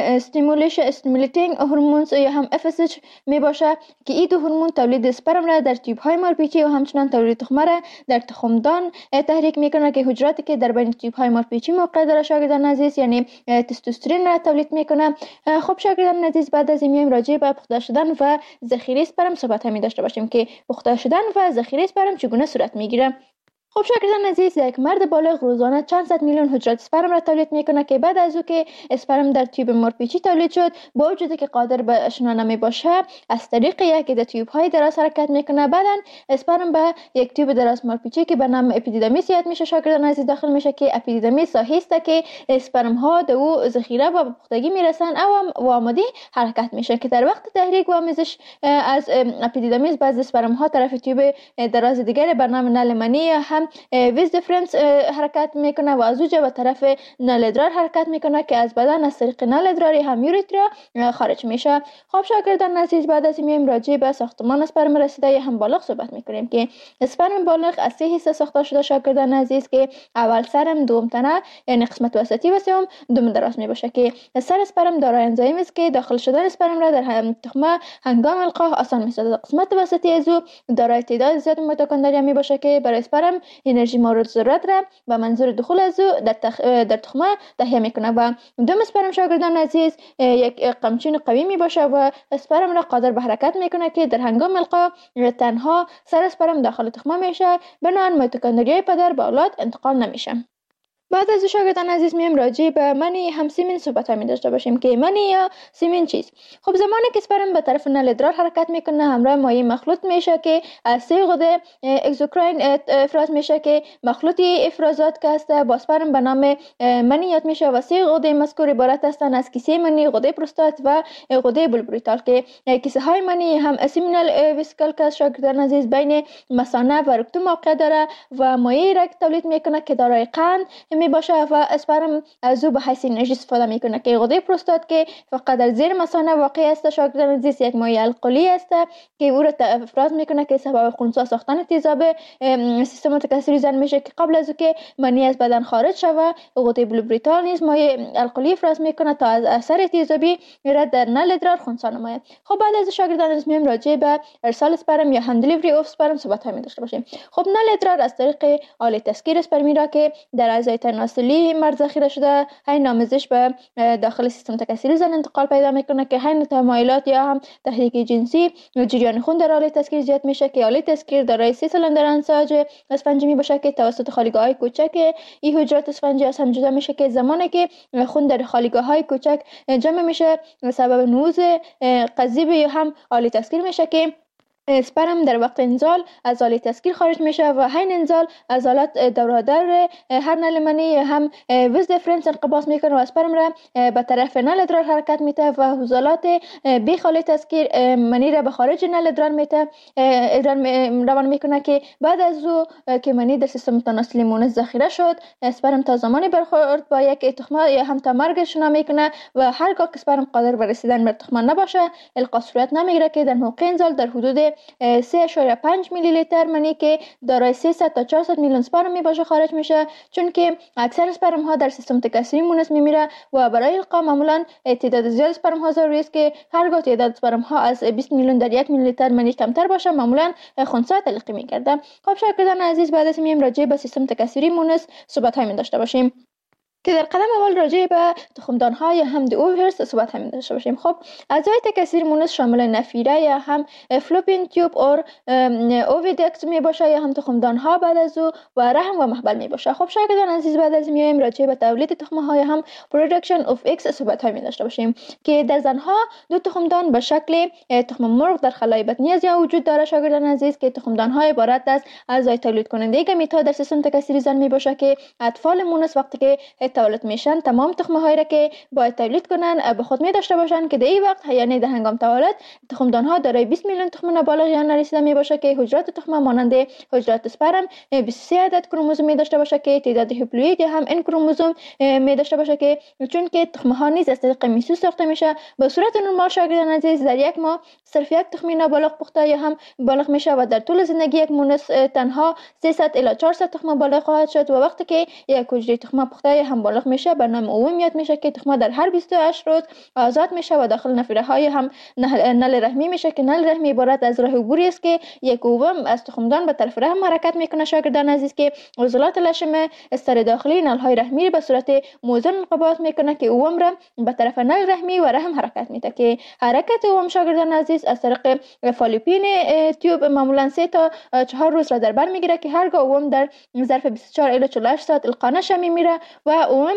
استیمولیتینگ هورمونز یا هم FSH می باشه که این دو هورمون تولید اسپرم را در تیوب های مارپیچی و همچنین تولید تخم را در تخمدان تحریک میکنه که حجراتی که در بین تیوب های مارپیچی موقع داره شاگردان عزیز یعنی تستوسترون را تولید میکنه. خب شاگردان عزیز بعد از این راجع به پخته شدن و ذخیره اسپرم صحبت می داشته باشیم که پخته شدن و ذخیره اسپرم چگونه صورت میگیره. خب شاگردان عزیز یک مرد بالغ روزانه چند صد میلیون حجرات اسپرم را تولید میکنه که بعد از او که اسپرم در تیوب مارپیچی تولید شد با وجودی که قادر به شنا نمی باشه از طریق یک تیوب های دراز حرکت میکنه بعدن اسپرم به یک تیوب دراز مارپیچی که به نام اپیدیدمیس یاد میشه شاگردان عزیز داخل میشه که اپیدیدمیس ساحه‌ای است که اسپرم ها در او ذخیره و پختگی میرسن و آماده حرکت میشه که در وقت تحریک و آمیزش از اپیدیدمیس بعضی اسپرم ها طرف تیوب دراز دیگر به نام نل منی هم ویز دیفرنس حرکت میکنه و از اوجه به طرف نل ادرار حرکت میکنه که از بدن از طریق نل ادراری هم یوریتریا خارج میشه. خب شاگردان عزیز بعد از این راجع به ساختمان اسپرم رسیده یا هم بالغ صحبت میکنیم که اسپرم بالغ از 3 حصه ساخته شده شاگردان عزیز که اول سرم، دوم تنه یعنی قسمت وسطی و سوم دم دراز میباشه که سر اسپرم دارای انزایم است که داخل شدن اسپرم را در تخمه هنگام القاح آسان میسازد. قسمت وسطی از او دارای تعداد زیاد میتوکندریا میباشه که برای اسپرم انرژی مورد ضرورت را به منظور دخول از او در تخمه تهیه میکنه و دم اسپرم شاگردان عزیز یک قمچین قوی می باشه و اسپرم را قادر به حرکت میکنه که در هنگام القاء تنها سر اسپرم داخل تخمه میشه بنابراین میتوکندریای پدر به اولاد انتقال نمیشه. بعد از شاگردان عزیز میم راجع به منی همسیمین صحبت می داشته باشیم که منی یا سیمین چیست. خب زمانی که اسپرم به طرف نل ادرار حرکت میکنه همراه مایع مخلوط میشه که از 3 غده اگزوکراین افراز میشه که مخلوطی افرازات که است با اسپرم به نام منیات میشه و 3 غده مذکور عبارت هستند از کیسه منی، غده پروستات و غده بولبریتال که کیسه های منی هم سیمینال ویسیکل که شاگردان عزیز بین مثانه و رکتوم موقع داره و مایعی را تولید میکنه که دارای قند می باشه و اسپرم از او به حیث انرژی استفاده میکنه که غده پروستات که فقط در زیر مثانه واقع است شاگردان عزیز یک مایع القلی است که او را افراز میکنه که سبب خنثی ساختن تیزاب سیستم تکثری زن میشه که قبل از که منی از بدن خارج شوه غده بولبریتال نیز مایع القلی افراز میکنه تا از اثر تیزابی را در نل ادرار خنثی نماید. خب بعد از شاگردان عزیز میم راجع به ارسال اسپرم یا هم دلیوری اف اسپرم صحبت می داشته باشیم. خب نل ادرار از طریق آله تسکیر اسپرمی را که در اعضای تناسلی مرد ذخیره شده حین آمیزش به داخل سیستم تکثری زن انتقال پیدا میکنه که حین تمایلات یا هم تحریک جنسی جریان خون در آله تسکیر زیاد میشه که آله تسکیر دارای 3 سلندر انساج اسفنجی می باشه که توسط خالیگاه‌های کوچک این حجرات اسفنجی از هم جدا میشه که زمانی که خون در خالیگاه‌های کوچک جمع میشه سبب نوز قضیب یا هم آله تسکیر میشه که اسپرم در وقت انزال از آله تسکیر خارج میشه و حین انزال عضلات دورادر هر نل منی هم ویز دیفرنس انقباض میکنه و اسپرم را به طرف نل ادرار حرکت میده و عضلات بیخ آله تسکیر منی را به خارج نل ادرار میده روان میکنه که بعد از او که منی در سیستم تناسلی مونس ذخیره شد اسپرم تا زمانی برخورد با یک تخمه یا هم تا مرگ شنا میکنه و هرگاه که اسپرم قادر بر رسیدن بر تخمه نباشه القا صورت نمیگیره که در موقع انزال در حدود 3.5 میلی لیتر منی که دارای 300 تا 400 میلیون اسپرم می باشه خارج میشه، چون که اکثر اسپرم ها در سیستم تکثری مونس میمیره و برای القا معمولا تعداد زیاد اسپرم ها ضروری است که هرگاه تعداد اسپرم ها از 20 میلیون در 1 میلی لیتر منی کمتر باشه معمولا خنثی تلقی میگرده. خب شاگردان عزیز بعد از میم راجع به سیستم تکثری مونس صحبت های می داشته باشیم که در قدم اول راجع به تخمدان ها یا هم دی اوورس صحبت هم داشته باشیم. خب اعضای تکثیر مونس شامل نفیره یا هم فلوپین تیوب اور اوویدکت می باشه یا هم تخمدان ها بعد از او و رحم و محبل می باشه. خب شاگردان عزیز بعد از میایم راجع به تولید تخمه ها یا هم پروداکشن اف ایکس صحبت هم داشته باشیم که در زنها 2 تخمدان به شکل تخم مرغ در خلای بطنی از یا وجود داره شاگردان عزیز که تخمدان های عبارت از اعضای تولید کننده گمیت ها در سیستم تکثری زن می باشه که اطفال مونس وقتی که تولد میشن تمام تخمه هایی را که باید تولید کنن به خود می داشته باشن که در این وقت یعنی در هنگام تولد تخمدان ها دارای 20 میلیون تخم نابالغ یا نرسیده می باشه که حجرات تخمه مانند حجرات اسپرم 23 عدد کروموزوم می داشته باشه که تعداد هپلوئید یا هم ان کروموزوم می داشته باشه که چون که تخمه ها نیز از طریق میسوس ساخته میشه به صورت نرمال شاگردان عزیز در یک ماه صرف یک تخمه نابالغ پخته یا هم بالغ میشه و در طول زندگی یک مونس تنها 300 الی 400 تخمه بالغ خواهد شد و وقتی که یک حجره تخمه پخته یا هم بالغ میشه به نام اوم یاد میشه که تخمه در هر 28 روز آزاد میشه و داخل نفیره های هم نل رحمی میشه که نل رحمی عبارت از راه عبوری است که یک اوم از تخمدان به طرف رحم حرکت میکنه شاگردان عزیز که عضلات لشم استر داخلی نل های رحمی به صورت موزون انقباض میکنه که اوم را به طرف نل رحمی و رحم حرکت میده که حرکت اوم شاگردان عزیز از طریق فالوپین تیوب معمولا 3 تا 4 روز را در بر میگیره که هرگاه اوم در ظرف 24 الی 48 ساعت القا نشه میمیره و اوم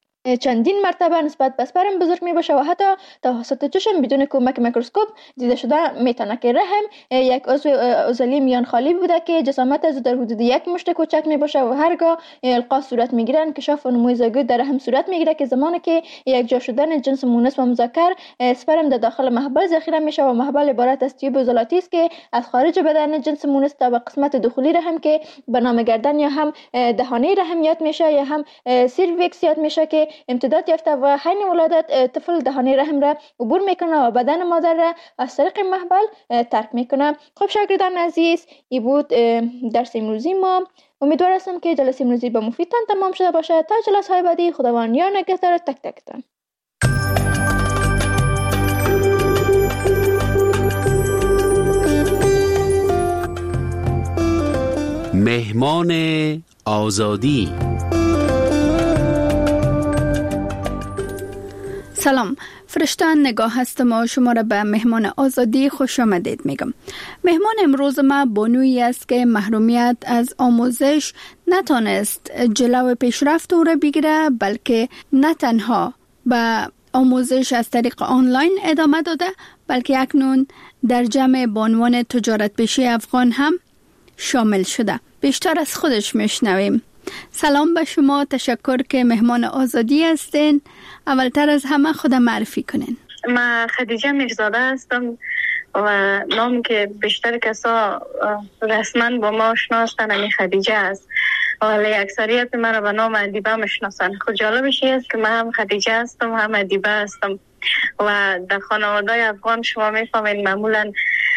چندین مرتبه نسبت به اسپرم بزرگ می باشه و حتی توسط چشم بدون کمک میکروسکوپ دیده شده میتونه که رحم یک عضو عضلی میان خالی بوده که جسامت از در حدود 1 مشت کوچک می باشه و هرگاه القا صورت میگیره انکشاف و نمو زیگوت در رحم صورت میگیره که زمانی که یک جا شدن جنس مونس و مذکر اسپرم در داخل محبل ذخیره میشه و محبل عبارت از تیوب عضلاتی است که از خارج بدن جنس مونس تا به قسمت داخلی رحم که به نام گردن یا هم دهانه رحم یاد میشه یا هم سیرویکس یاد میشه که امتداد یافته و حین ولادت طفل دهانه رحم را عبور میکنه و بدن مادر را از طریق محبل ترک میکنه. خب شاگردان عزیز این بود درس امروزی ما. امیدوار هستم که جلسه امروزی به مفیدتان تمام شده باشه. تا جلسه های بعدی خداوند یار نگهدار تک تکتان. مهمان آزادی. سلام، فرشته نگاه هستم و شما را به مهمان آزادی خوش آمدید میگم. مهمان امروز ما بانویی است که محرومیت از آموزش نتانست جلو پیشرفت او را بگیره، بلکه نه تنها به آموزش از طریق آنلاین ادامه داده، بلکه اکنون در جمع بانوان تجارت پیشه افغان هم شامل شده. بیشتر از خودش میشنویم. سلام به شما، تشکر که مهمان آزادی هستین. اولتر از همه خودم معرفی کنین. من خدیجه میرزاده هستم و نام که بیشتر کسا رسما با ما آشنا هستن همین خدیجه است، ولی اکثریت من را به نام ادیبه میشناسن. خود جالبش است که من هم خدیجه هستم هم ادیبه هستم و در خانواده افغان شما میفهمین معمولا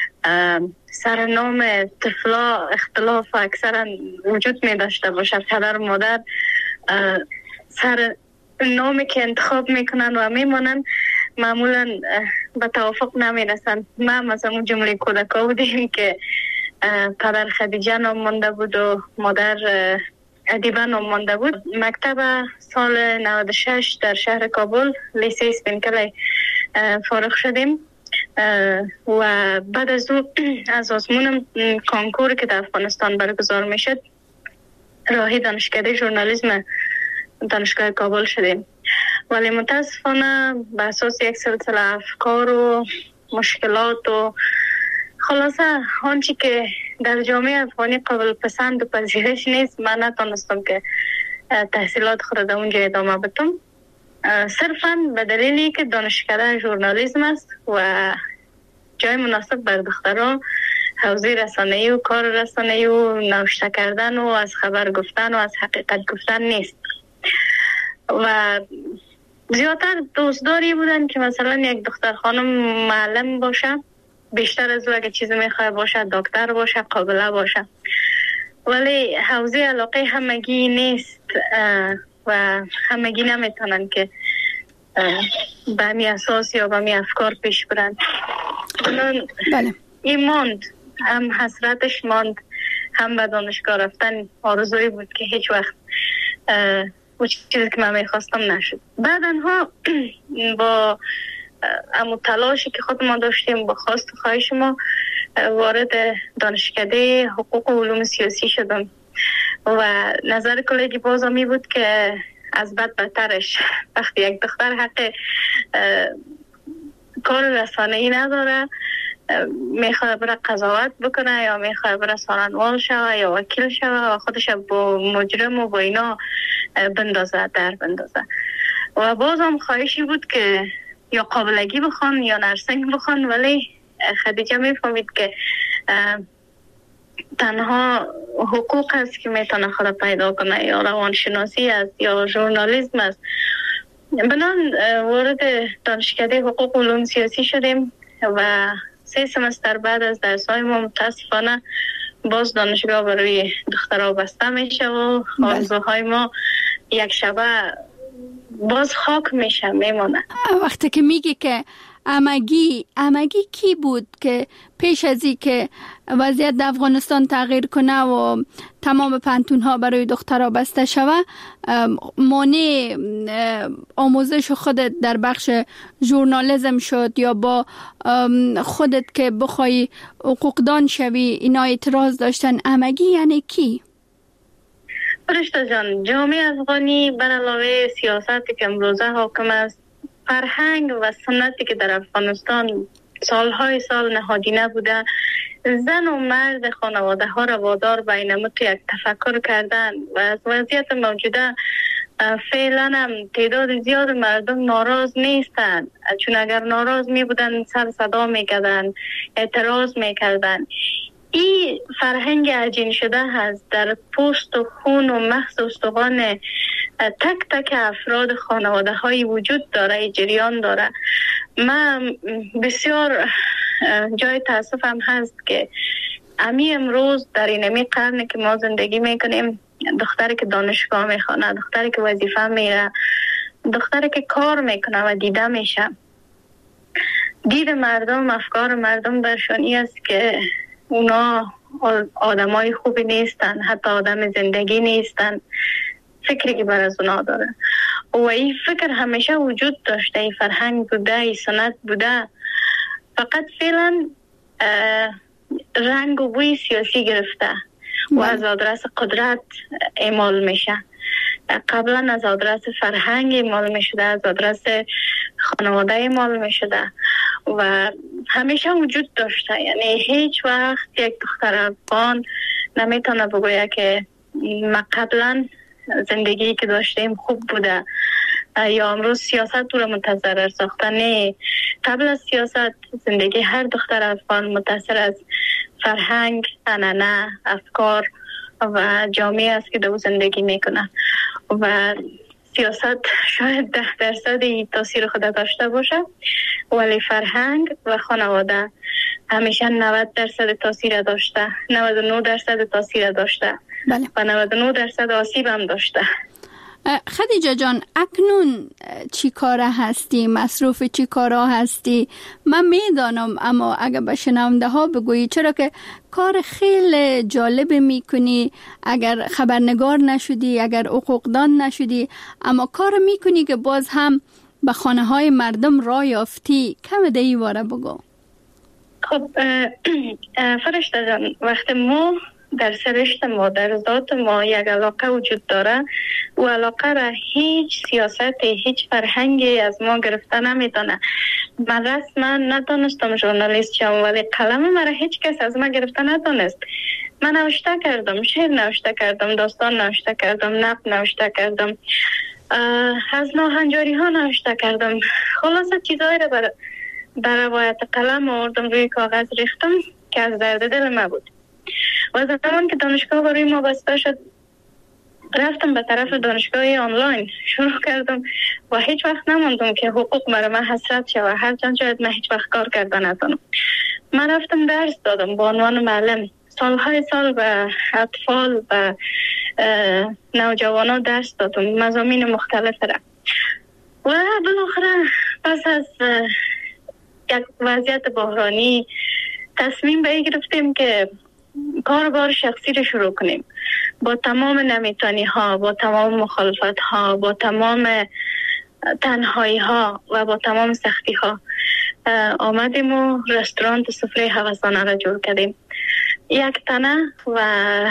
سرنام طفلا اختلاف اکثرا وجود می داشته باشد. پدر و مادر سر نامی که انتخاب میکنن و میمونن معمولا به توافق نمیرسن. ما مثلا اون جمله کودکا بودیم که پدر خدیجه نام مانده بود و مادر ادیبه نام مانده بود. مکتب سال 96 در شهر کابل لیسه اسپینکلی فارغ شدیم و بعد از او از آزمون کانکور که در افغانستان برگزار میشد راهی دانشکده ژورنالیسم دانشگاه کابل شدیم، ولی متاسفانه به اساس یک سلسله افکار و مشکلات و خلاصه آنچه که در جامعه افغانی قابل پسند و پذیرش نیست، من نتونستم که تحصیلات خود در اونجا ادامه بدم، صرفاً به دلیلی که دانشکده ژورنالیسم است و جای مناسب بر دختران حوزه رسانه‌ای و کار رسانه‌ای و نوشته کردن و از خبر گفتن و از حقیقت گفتن نیست. و زیادتر دوستداری بودن که مثلا یک دختر خانم معلم باشه، بیشتر از او اگه چیزی میخواه باشه دکتر باشه، قابله باشه، ولی حوزه علاقه همگی نیست و همگی نمیتونن که به همی اساس یا به همی افکار پیش برن. بله. این ماند، هم حسرتش ماند، هم به دانشگاه رفتن آرزوی بود که هیچ وقت اون چیزی که من میخواستم نشد. بعدنها با امو تلاشی که خود ما داشتیم با خواست و خواهش ما وارد دانشکده حقوق و علوم سیاسی شدم و نظر کلیگی بازمی بود که از بد بدترش وقتی یک دختر حق کار رسانه‌ای نداره، میخواد بره قضاوت بکنه یا میخواد بره سالنوال شوه یا وکیل شوه و خودش با مجرم و با اینا بندازه در بندازه. و بازم خواهشی بود که یا قابلگی بخوان یا نرسنگ بخوان، ولی خدیجه میفهمید که تنها حقوق است که میتونه خود پیدا کنه، یا روانشناسی است یا ژورنالیسم است. بنان وارد دانشکده حقوق و علوم سیاسی شدیم و 3 سمستر بعد از درس‌های ما متاسفانه باز دانشگاه برای دخترها بسته میشه و آرزوهای ما یک شبه باز خاک میشه میمونه. وقتی که میگی که امگی کی بود که پیش از این که وضعیت در افغانستان تغییر کنه و تمام پانتون ها برای دخترها بسته شوه، مانع آموزش خودت در بخش ژورنالیسم شد یا با خودت که بخوای حقوقدان شوی اینا اعتراض داشتن؟ امگی یعنی کی؟ فرشته جان، جامعه افغانی بر علاوه سیاستی که امروزه حاکم است، فرهنگ و سنتی که در افغانستان سالهای سال نهادینه بوده، زن و مرد خانواده ها را وادار به اینمت یک تفکر کردن و از وضعیت موجوده فعلا هم تعداد زیاد مردم ناراض نیستند، چون اگر ناراض می بودن سر صدا می کردن، اعتراض می کردن. این فرهنگ عجین شده هست در پوست و خون و مغز و استخوان تک تک افراد خانواده های وجود داره، جریان داره. من بسیار جای تاسفم هست که امی امروز در اینمی قرن که ما زندگی میکنیم، دختری که دانشگاه میخونه، دختری که وظیفه میره، دختری که کار میکنه و دیده میشه، دید مردم، افکار مردم برشانی است که اونا آدمای خوبی نیستن، حتی آدم زندگی نیستن. فکری که بر از اونا داره و این فکر همیشه وجود داشته، این فرهنگ بوده، این سنت بوده، فقط فعلا رنگ و بوی سیاسی گرفته و از آدرس قدرت اعمال میشه. قبلا از آدرس فرهنگ اعمال میشده، از آدرس خانواده اعمال میشده و همیشه وجود داشته. یعنی هیچ وقت یک دختر افغان نمیتونه بگویه که ما قبلا زندگی که داشتیم خوب بوده یا امروز سیاست تو رو متضرر ساخته. نه، قبل از سیاست زندگی هر دختر افغان متاثر از فرهنگ، عنعنه، افکار و جامعه است که در زندگی میکنه و سیاست شاید 10% تاثیر خود داشته باشه، ولی فرهنگ و خانواده همیشه 90% تاثیر داشته، 99% تاثیر داشته. بله. و 99% آسیب هم داشته. خدیجه جان، اکنون چی کاره هستی؟ مصروف چی کارا هستی؟ من میدانم، اما اگر به شنونده ها بگویی، چرا که کار خیلی جالب میکنی، اگر خبرنگار نشدی، اگر حقوقدان نشدی، اما کار میکنی که باز هم به خانه های مردم راه یافتی. کم دیگه واره بگو. خب فرشته جان، وقتی ما در سرشت ما، در ذات ما یک علاقه وجود داره، و علاقه را هیچ سیاست، هیچ فرهنگی از ما گرفته نمیتونه. من رسما نتونستم ژورنالیست شم، ولی قلم مرا هیچ کس از ما گرفته نتونست. من نوشته کردم، شعر نوشته کردم، داستان نوشته کردم، نقد نوشته کردم، از ناهنجاری ها نوشته کردم. خلاصه چیزایی را بر روایت قلم آوردم، روی کاغذ ریختم که از درد دل ما بود. و زمان که دانشگاه برای ما بسته شد، رفتم به طرف دانشگاه آنلاین، شروع کردم و هیچ وقت نماندم که حقوق مرا من حسرت شود، هرچند شاید من هیچ وقت کار کرده نتونم. من رفتم درس دادم به عنوان معلم، سالهای سال به اطفال و نوجوانان درس دادم، مضامین مختلف را. و بالاخره پس از یک وضعیت بحرانی تصمیم به این گرفتیم که کاربار شخصی رو شروع کنیم. با تمام نمیتانی ها، با تمام مخالفت ها، با تمام تنهایی ها و با تمام سختی ها آمدیم و رستوران سفره هوسانه را جور کردیم. یک تنه و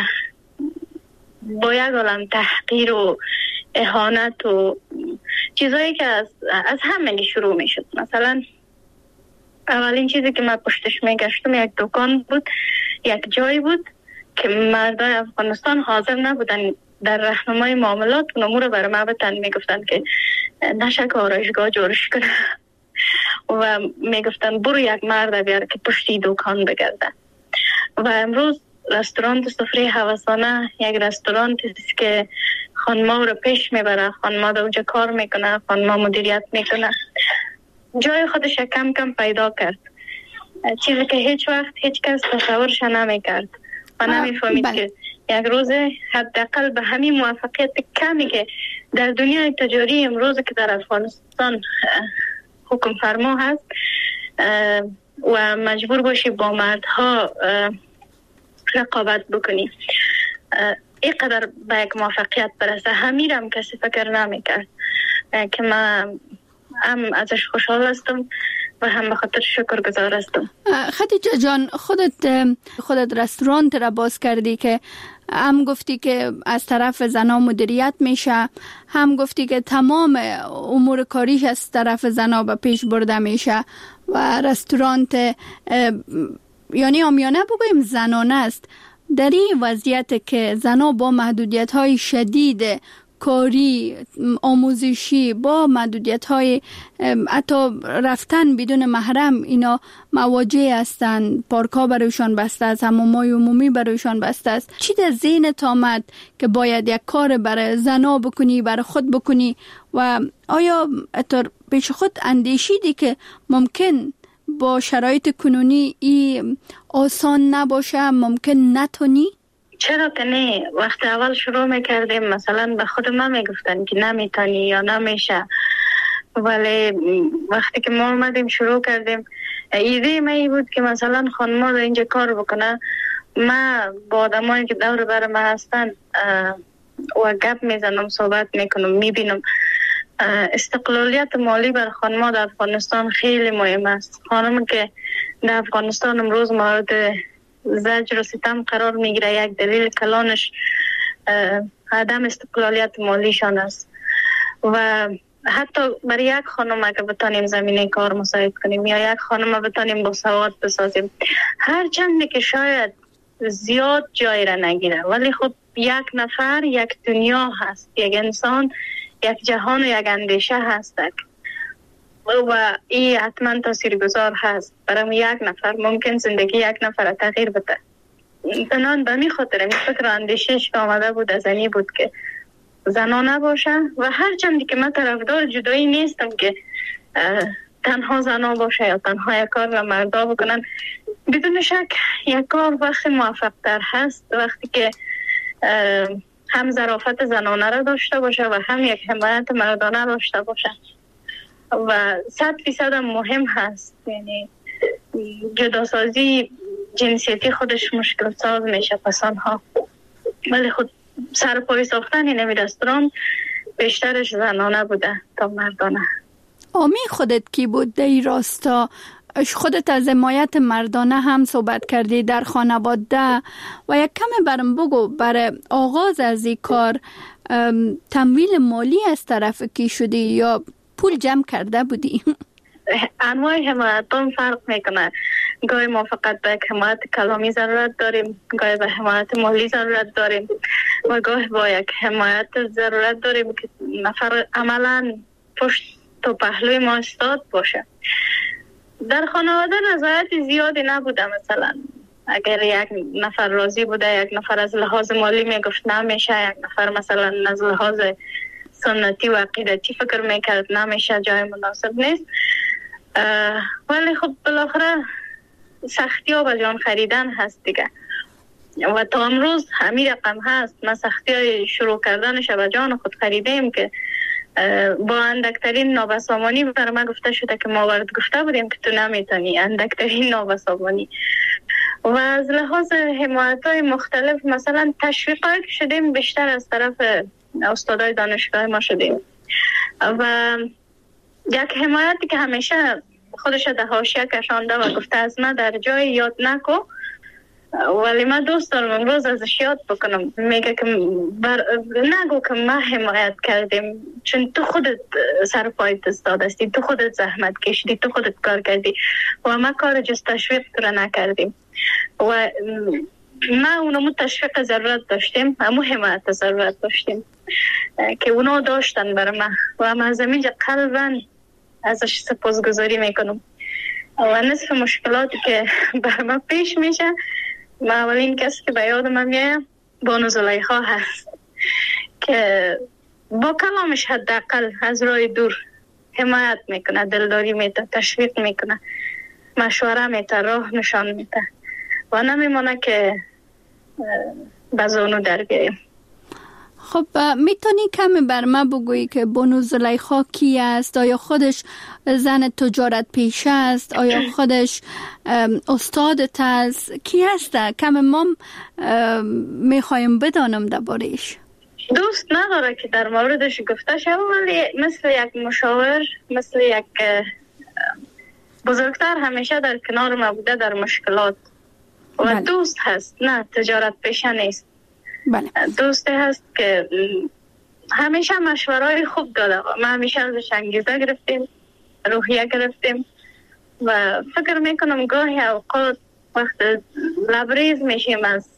با یک عالم تحقیر و اهانت و چیزایی که از همه شروع می شد. مثلا اولین چیزی که من پشتش می گشتم یک دکان بود، یک جای بود که مردای افغانستان حاضر نبودن در راهنمای معاملات و امور رو برای ما بتن. می گفتن که نشه که آرایشگاه جورش کنه و می گفتن برو یک مرد بیار که پشتی دکان بگرده. و امروز رستوران سفره هوسانه یک رستوران است که خانما رو پیش میبره، خانما در اونجا کار میکنه، خانما مدیریت میکنه، جای خودش کم کم پیدا کرد، چیزی که هیچ وقت هیچ کس تصورش نمیکرد و نمیفهمید که یک روز حداقل به همین موفقیت کمی که در دنیای تجاری امروز که در افغانستان حکم فرما هست و مجبور باشی با مردها رقابت بکنی، اینقدر به یک موفقیت برسه، همیرم کسی فکر نمیکرد که من هم ازش خوشحال هستم و هم به خاطر شکرگزار هستم. خدیجه جان، خودت رستوران را باز کردی که هم گفتی که از طرف زنا مدیریت میشه، هم گفتی که تمام امور کاریش از طرف زنا به پیش برده میشه و رستورانت یعنی آمیانه بگویم زنانه است. در این وضعیت که زنا با محدودیت های شدید کاری، آموزشی، با محدودیت های حتی رفتن بدون محرم اینا مواجه هستند، پارک ها برایشان بسته است، حمام‌های عمومی برایشان بسته است، چی در ذهنت آمد که باید یک کار برای زنا بکنی، برای خود بکنی؟ و آیا پیش خود اندیشیدی که ممکن با شرایط کنونی ای آسان نباشه، ممکن نتونی؟ چرا که نه؟ وقت اول شروع میکردیم مثلا به خود ما میگفتن که نمیتونی یا نمیشه، ولی وقتی که ما اومدیم شروع کردیم، ایده ما ای بود که مثلا خانما در اینجا کار بکنه. ما با آدمایی که دور بر ما هستن و گپ میزنم، صحبت میکنم، میبینم استقلالیت مالی بر خانم در افغانستان خیلی مهم است. خانم که در افغانستان امروز مورد زجر و ستم قرار میگیره، یک دلیل کلانش عدم استقلالیت مالیشان است. و حتی برای یک خانم اگه بتانیم زمینه کار مساعد کنیم یا یک خانم بتانیم با سواد بسازیم، هر چندی که شاید زیاد جای را نگیره، ولی خب یک نفر یک دنیا هست، یک انسان یک جهان و یک اندیشه هست و این حتما تاثیرگذار هست. برای یک نفر ممکن زندگی یک نفر تغییر بده. تنان به می خاطر این فکر اندیشش که آمده بود از اینی بود که زنانه باشه و هر چندی که من طرفدار جدایی نیستم که تنها زنا باشه یا تنها یک کار را مردا بکنن. بدون شک یک کار وقتی موفق تر هست وقتی که هم ظرافت زنانه را داشته باشه و هم یک حمایت مردانه داشته باشه و 100% مهم هست. یعنی جداسازی جنسیتی خودش مشکل ساز میشه پسانها، ولی خود سر پای ساختن این رستوران بیشترش زنانه بوده تا مردانه. آمی خودت کی بود در این راستا؟ خودت از حمایت مردانه هم صحبت کردی در خانواده و یک کم برم بگو برای آغاز از این کار تمویل مالی از طرف کی شدی یا پول جمع کرده بودی؟ انواع حمایت هم فرق میکنه. گاهی ما فقط به حمایت کلامی ضرورت داریم، گاهی به حمایت مالی ضرورت داریم و گاهی با یک حمایت ضرورت داریم که نفر عملا پشت و پهلوی ما استاد باشه. در خانواده رضایت زیادی نبوده. مثلا اگر یک نفر راضی بوده، یک نفر از لحاظ مالی میگفت نمیشه، یک نفر مثلا از لحاظ سنتی و عقیدتی فکر میکرد نمیشه، جای مناسب نیست. ولی خب بالاخره سختی ها به جان خریدن هست دیگه و تا امروز همین رقم هست. ما سختی های شروع کردنش به جان خود خریدیم که با اندکترین نابسامانی بر ما گفته شده که ما ورد گفته بودیم که تو نمیتونی، اندکترین نابسامانی. و از لحاظ حمایت های مختلف مثلا تشویق هایی که شدیم بیشتر از طرف استادای دانشگاه ما شدیم و یک حمایتی که همیشه خودش در حاشیه کشانده و گفته از من در جای یاد نکو، ولی من دوست دارم امروز ازش یاد بکنم. میگه که نگو که ما حمایت کردیم، چون تو خودت سر پایت استاد هستی، تو خودت زحمت کشیدی، تو خودت کار کردی و ما کار جز تشویق تو نکردیم و ما اونمو تشویق ضرورت داشتیم، همو حمایت ضرورت داشتیم که اونا داشتن برای ما و من از اینجا قلباً ازش سپاسگزاری میکنم. و نصف مشکلاتی که برای ما پیش میشه، ما اولین کسی که به یادم میاد بانو زلیخا هست که با کلامش حداقل از راه دور حمایت میکنه، دلداری میده، تشویق میکنه، مشوره میده، راه نشان میده و نمیمونه که بزانو در بیاییم. خب میتونی کمی بر ما بگویی که بانو زلیخا کی است؟ آیا خودش زن تجارت پیشه است؟ آیا خودش استادت است؟ کی است؟ کمی ما میخوایم بدانم درباره‌اش. دوست نداره که در موردش گفته شد، ولی مثل یک مشاور، مثل یک بزرگتر همیشه در کنار ما بوده در مشکلات و بله. دوست هست، نه تجارت پیشه نیست. بله. دوستی هست که همیشه مشورهای خوب داده. ما همیشه ازش انگیزه گرفتیم، روحیه گرفتیم و فکر میکنم گاهی اوقات وقت لبریز میشیم از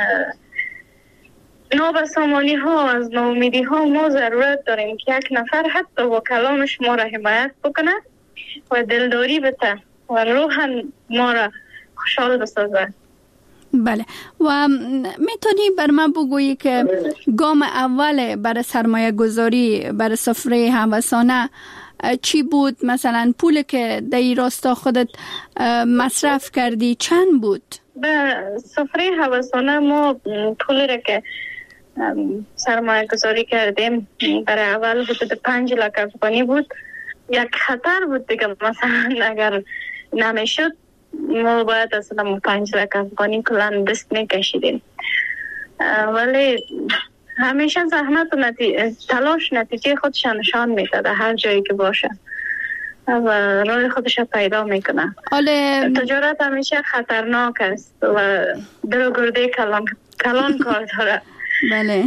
نابسامانی ها، از ناامیدی ها، ما ضرورت داریم که یک نفر حتی با کلامش ما را حمایت بکنه و دلداری بده و روحاً ما را خوشحال بسازه. بله. و میتونی بر من بگویی که گام اول برای سرمایه گذاری برای سفره هوسانه چی بود؟ مثلا پول که در این راستا خودت مصرف کردی چند بود؟ به سفره هوسانه ما پولی را که سرمایه گذاری کردیم برای اول حدود 5 لک افغانی بود. یک خطر بود دیگه، مثلا اگر نمیشد ما باید اصلا 5 لک افغانی کلان دست میکشیدیم، ولی همیشه زحمت و تلاش نتیجه خودش نشان میده در هر جایی که باشه و راه خودش پیدا میکنه. تجارت همیشه خطرناک است و دل و گرده کلان کار داره. بله.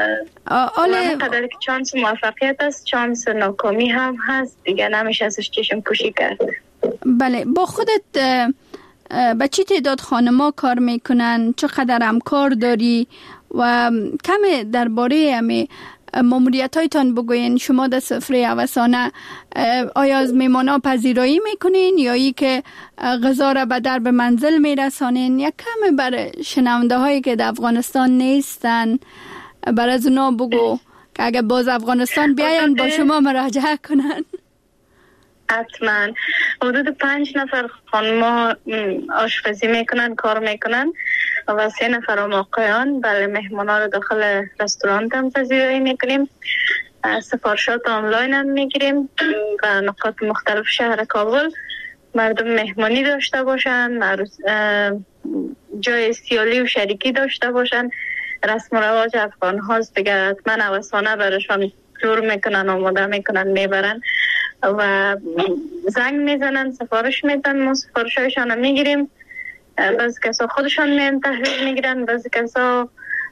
قدر که چانس موفقیت است، چانس ناکامی هم هست دیگه، نمیشه ازش چشم پوشی کرد. بله. با خودت به چی تعداد خانما کار میکنن؟ چقدر همکار داری؟ و کمی درباره همی ماموریت هایتان بگوین. شما در سفره هوسانه آیا از میمانا پذیرایی میکنین یا ای که غذا را به درب منزل میرسانین؟ یک کمی بر شنونده هایی که در افغانستان نیستن بر از اونا بگو که اگه باز افغانستان بیاین با شما مراجعه کنن. حتما حدود 5 نفر خانما آشپزی میکنن، کار میکنن و 3 نفر هم آقایان. بله، مهمانا رو داخل رستوران هم پذیرایی میکنیم. سفارشات آنلاین هم میگیریم و نقاط مختلف شهر کابل. مردم مهمانی داشته باشن، جای سیالی و شریکی داشته باشن. رسم و رواج افغان هاست دیگه، حتما هوسانه برشان جور میکنن، آماده میکنن، میبرن و زنگ میزنن، سفارش میدن، ما سفارشایشان رو میگیریم. بعضی کسا خودشان میان تحویل میگیرن، بعضی کسا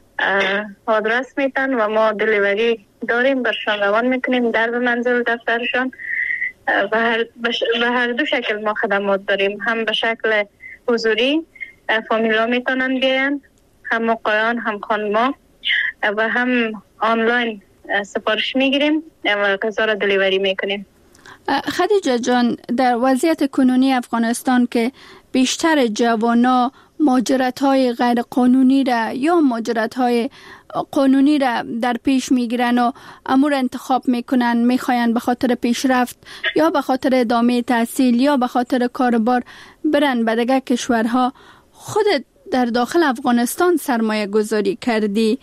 آدرس میتن و ما دلیوری داریم برشان روان میکنیم در به منزل دفترشان. و هر دو شکل ما خدمات داریم، هم به شکل حضوری فامیلا میتونن بیان، هم آقایان هم خانما، و هم آنلاین سفارش میگیریم و غذا را دلیوری میکنیم. خدیجه جان، در وضعیت کنونی افغانستان که بیشتر جوانا مهاجرت‌های غیر قانونی را یا مهاجرت‌های قانونی را در پیش میگیرن و امور انتخاب میکنن، میخواین به خاطر پیشرفت یا به خاطر ادامه تحصیل یا به خاطر کاربار برن به دیگر کشورها، خودت در داخل افغانستان سرمایه گذاری کردی.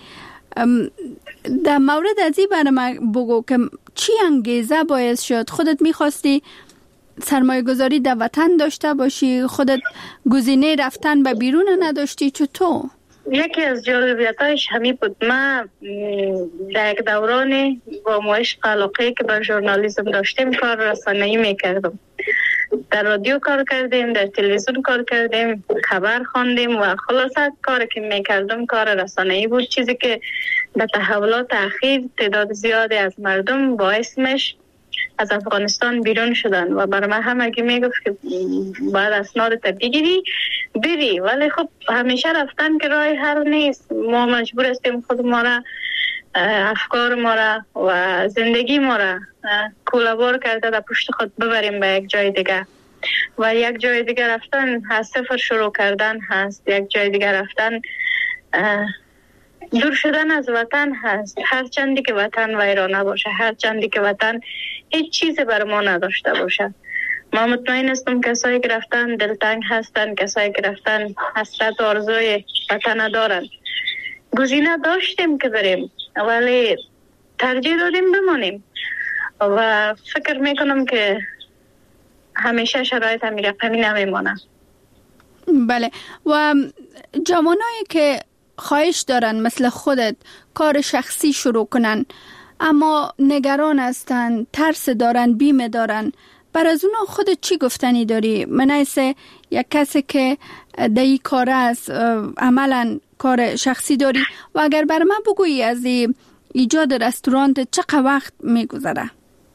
در مورد از این برای من بگو که چی انگیزه باعث شد خودت میخواستی سرمایه گذاری در وطن داشته باشی، خودت گزینه رفتن به بیرون نداشتی؟ چطور؟ یکی از جالبیتایش همین بود. من در یک دورانی با عشق علاقه که بر ژورنالیسم داشتیم کار رسانه‌ای میکردم. در رادیو کار کردیم، در تلویزیون کار کردیم، خبر خواندیم و خلاصه کاری که میکردم کار رسانه‌ای بود، چیزی که در تحولات اخیر تعداد زیادی از مردم باعث میشه از افغانستان بیرون شدن و برای من همگی میگفت که باید اسناد بگیری بری، ولی خب همیشه رفتن که راه حل نیست. ما مجبور هستیم خود ما را، افکار ما را و زندگی ما را کولابور کرده در پشت خود ببریم به یک جای دیگه و یک جای دیگه رفتن از صفر شروع کردن هست. یک جای دیگه رفتن دور شدن از وطن هست. هر چندی که وطن ویرانه باشه، هر چندی که وطن هیچ چیزی بر ما نداشته باشه. ما مطمئن هستم کسایی که رفتن دلتنگ هستن، کسایی که رفتن حسرت و آرزوی وطن دارن. گزینه داشتیم که بریم ولی ترجیح دادیم بمانیم و فکر میکنم که همیشه شرایط هم رقمی نمیمانه. بله. و جوانایی که خواهش دارن مثل خودت کار شخصی شروع کنن اما نگران هستن، ترس دارن، بیمه دارن، بر از اونا خودت چی گفتنی داری؟ منایسه یک کسی که دایی کار است، عملا کار شخصی داری و اگر بر من بگویی از ایجاد رستورانت چقدر وقت میگذره؟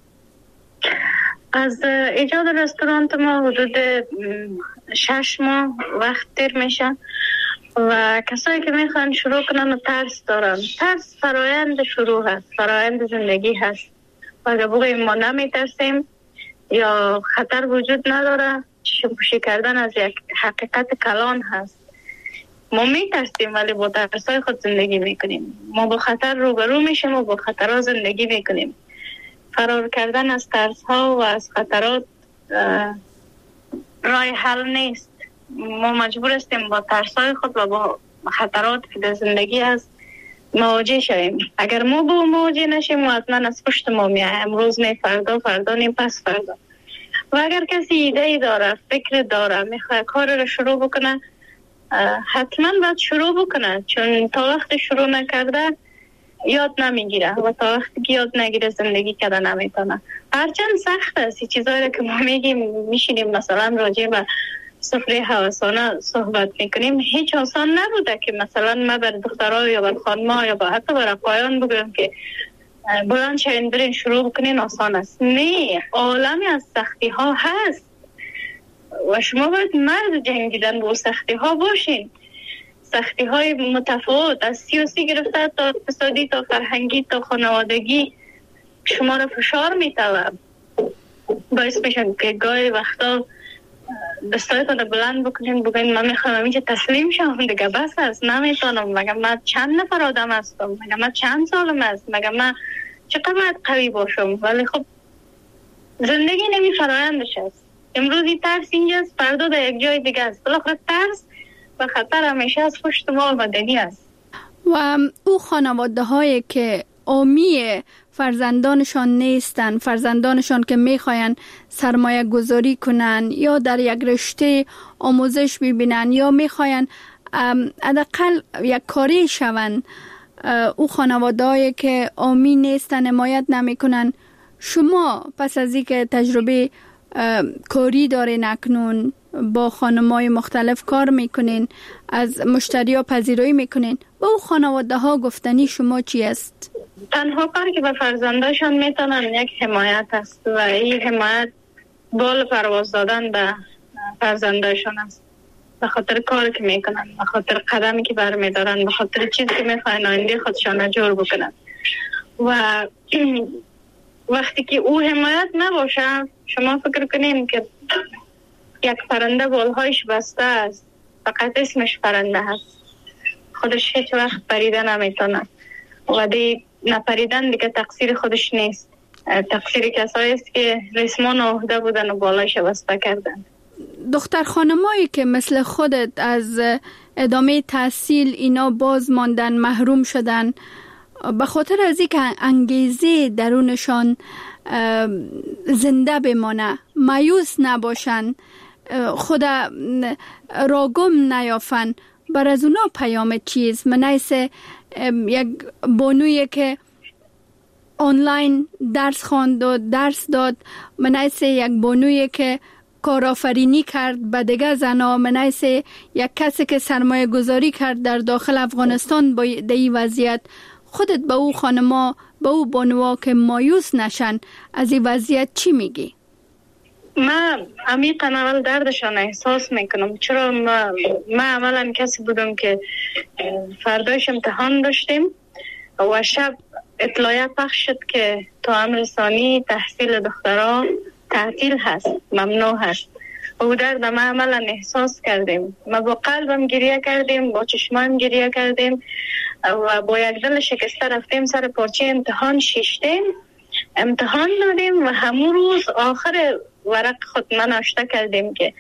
از ایجاد رستورانت ما حدود 6 ماه وقت دیر میشه و کسایی که میخوان شروع کنن و ترس دارن. ترس فرایند شروع هست، فرایند زندگی هست و اگر بگوییم ما نمیترسیم یا خطر وجود نداره، چشم پوشی کردن از یک حقیقت کلان هست. ما میترسیم ولی با ترسای خود زندگی میکنیم. ما با خطر روبرو میشیم و با خطرها زندگی میکنیم. فرار کردن از ترس ها و از خطرات راه حل نیست. ما مجبور هستیم با ترسای خود و با خطرات که در زندگی هست مواجه شویم. اگر ما با مواجه نشیم و حتما از پشت ما میاد، امروز نه فردا نیم پس فردا. و اگر کسی ایده داره، فکر داره، میخواد کار رو شروع بکنه، حتما باید شروع بکنه، چون تا وقت شروع نکرده یاد نمیگیره و تا وقتی که یاد نگیره زندگی کردن نمیتونه. هرچند سخت است چیزایی که ما میگیم میشینیم مثلا راجع به سفره هوسانه صحبت میکنیم، هیچ آسان نبوده که مثلا ما بر دخترها یا بر خانم‌ها یا حتی بر آقایان بگم که بلند شوین برین شروع بکنین آسان است. نه، عالمی از سختی ها هست و شما باید مرد جنگیدن با سختی ها باشین. سختی های متفاوت از سیاسی گرفته تا اقتصادی تا فرهنگی تا خانوادگی شما را فشار میطلب. باعث میشن که گاهی وقتا دستایتان بلند بکنین بگین من میخوام اینجا تسلیم شم دیگه، بس است، نمیتونم، مگه من چند نفر آدم هستم، مگه من چند سالم است، مگه من چقدر باید قوی باشم. ولی خب زندگی نمی فرایندش است. امروزی ترس اینجاست، فردا در یک جای دیگه است. بالاخره ترس و خطر همیشه از پشت ما آمدنی است. و او خانواده هایی که عامی فرزندانشان نیستن، فرزندانشان که میخواین سرمایه گذاری کنن یا در یک رشته آموزش ببینن یا میخواین حداقل یک کاری شون، او خانواده هایی که عامی نیستن، حمایت نمیکنن، شما پس از اینکه تجربه کاری دارین، اکنون با خانم‌های مختلف کار میکنین، از مشتری ها پذیرایی میکنین، با او خانواده ها گفتنی شما چی است؟ تنها کاری که به فرزنداشان میتونن یک حمایت است و این حمایت بال پرواز دادن به فرزنداشان است. به خاطر کاری که میکنن، به خاطر قدمی که برمیدارن، به خاطر چیزی که میخواین آینده خودشان جور بکنن. و وقتی که او حمایت نباشه، شما فکر کنین که یک پرنده بالهایش بسته است، فقط اسمش پرنده هست، خودش هیچ وقت پریده نمیتونه و دی نپریدن دیگه تقصیر خودش نیست، تقصیر کسایی است که ریسمان عهده بودن و بالایش بسته کردن. دختر خانمایی که مثل خودت از ادامه تحصیل اینا باز ماندن، محروم شدن، به خاطر از اینکه انگیزه درونشان زنده بمانه، مایوس نباشن، خود راگم نیافن، بر از اونا پیام چیز؟ منیس یک بانویی که آنلاین درس خواند و درس داد، منیس یک بانویی که کارآفرینی کرد به دیگه زنا، منیس یک کسی که سرمایه گذاری کرد در داخل افغانستان با این وضعیت، خودت به او خانما، به او بانوها که مایوس نشن از این وضعیت چی میگی؟ من عمیقاً اول دردشان احساس میکنم، چرا ما عملاً کسی بودم که فردایش امتحان داشتیم و شب اطلاعیه پخش شد که تا امر ثانی تحصیل دخترها تعطیل هست، ممنوع هست. و درد ما عملاً احساس کردیم. ما با قلبم گریه کردیم، با چشمایم گریه کردیم و با یک دل شکسته رفتیم سر پارچه امتحان شیشتیم، امتحان دادیم و همون روز آخر ورق خود من آشته کردیم که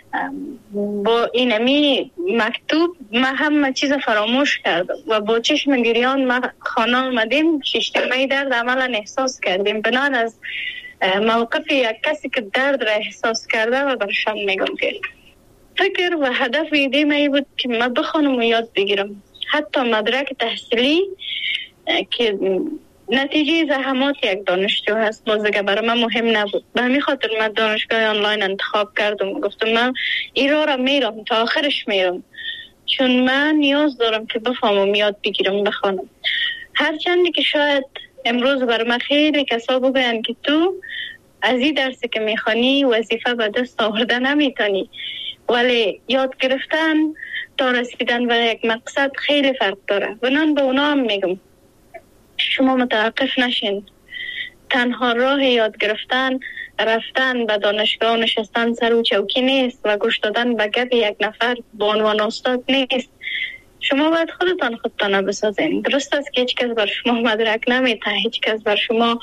با اینمی مکتوب ما همه چیز فراموش کردم و با چشم گریان ما خانه آمدیم. شیشتیمه درد عملا احساس کردیم بنان از موقف یک کسی که درد را احساس کرده و برشان میگم که فکر و هدف ایدیم ای بود که من بخوانم و یاد بگیرم. حتی مدرک تحصیلی که نتیجه زحمات یک دانشجو هست باز دیگه برای من مهم نبود. به همین خاطر من دانشگاه آنلاین انتخاب کردم و گفتم من این را میرم تا آخرش میرم، چون من نیاز دارم که بفهمم، یاد بگیرم، بخوانم. هرچندی که شاید امروز برای من خیلی کسا بگوین که تو از این درسی که میخوانی وظیفه به دست آورده نمیتونی، ولی یاد گرفتن تا رسیدن به یک مقصد خیلی فرق داره. بنان به اونا هم میگم شما متوقف نشین. تنها راه یاد گرفتن رفتن به دانشگاه نشستن سر و چوکی نیست و گوش دادن به گپ یک نفر به عنوان استاد نیست. شما باید خودتان بسازین. درست است که هیچ کس بر شما مدرک نمیته، هیچ کس بر شما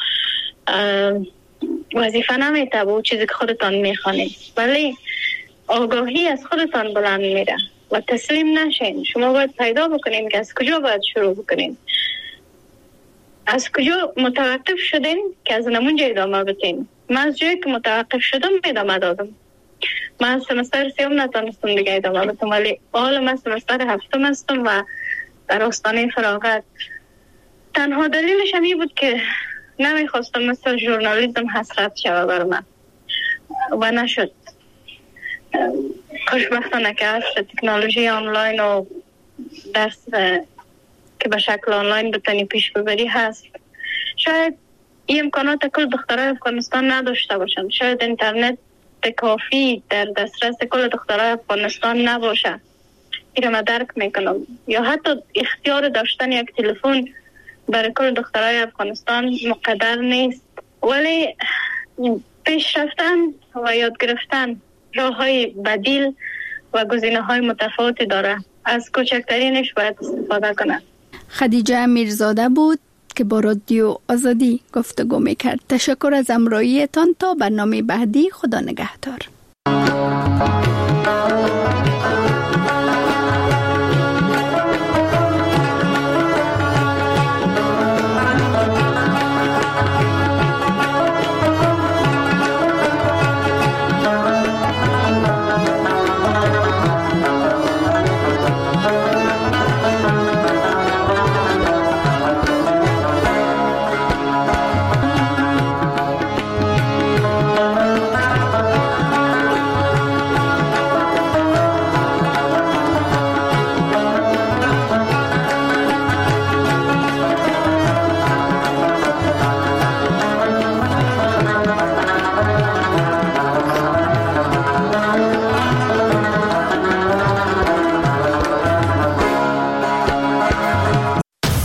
وظیفه نمیته با چیزی که خودتان میخوانید، ولی آگاهی از خودتان بلند میره و تسلیم نشین. شما باید پیدا بکنین که از کجا باید شروع بکنین، از کجا متوقف شدین که از نمونجا ادامه بتین. من از جایی که متوقف شدم ادامه دادم. من سمستر سیوم نتانستم دیگه ادامه بدم، ولی حالا من سمستر هفتم هستم و در آستانه فراغت تنها دلیلش همی بود که نمیخواستم مثل ژورنالیسم حسرت شوه بر من و نشد. خوشبختانه که عصر تکنولوژی آنلاین و درس که به شکل آنلاین بتانی پیش ببری هست. شاید این امکانات کل دخترای افغانستان نداشته باشند، شاید اینترنت کافی در دسترس کل دخترای افغانستان نباشه، این ما درک میکنم، یا حتی اختیار داشتن یک تلفن برای کل دخترای افغانستان مقدر نیست، ولی پیش رفتن و یاد گرفتن راه های بدیل و گزینه های متفاوتی داره، از کوچکترینش باید استفاده کنه. خدیجه میرزاده بود که با رادیو آزادی گفتگو میکرد. تشکر از همراهیتان. تا برنامه بعدی، خدا نگهدار.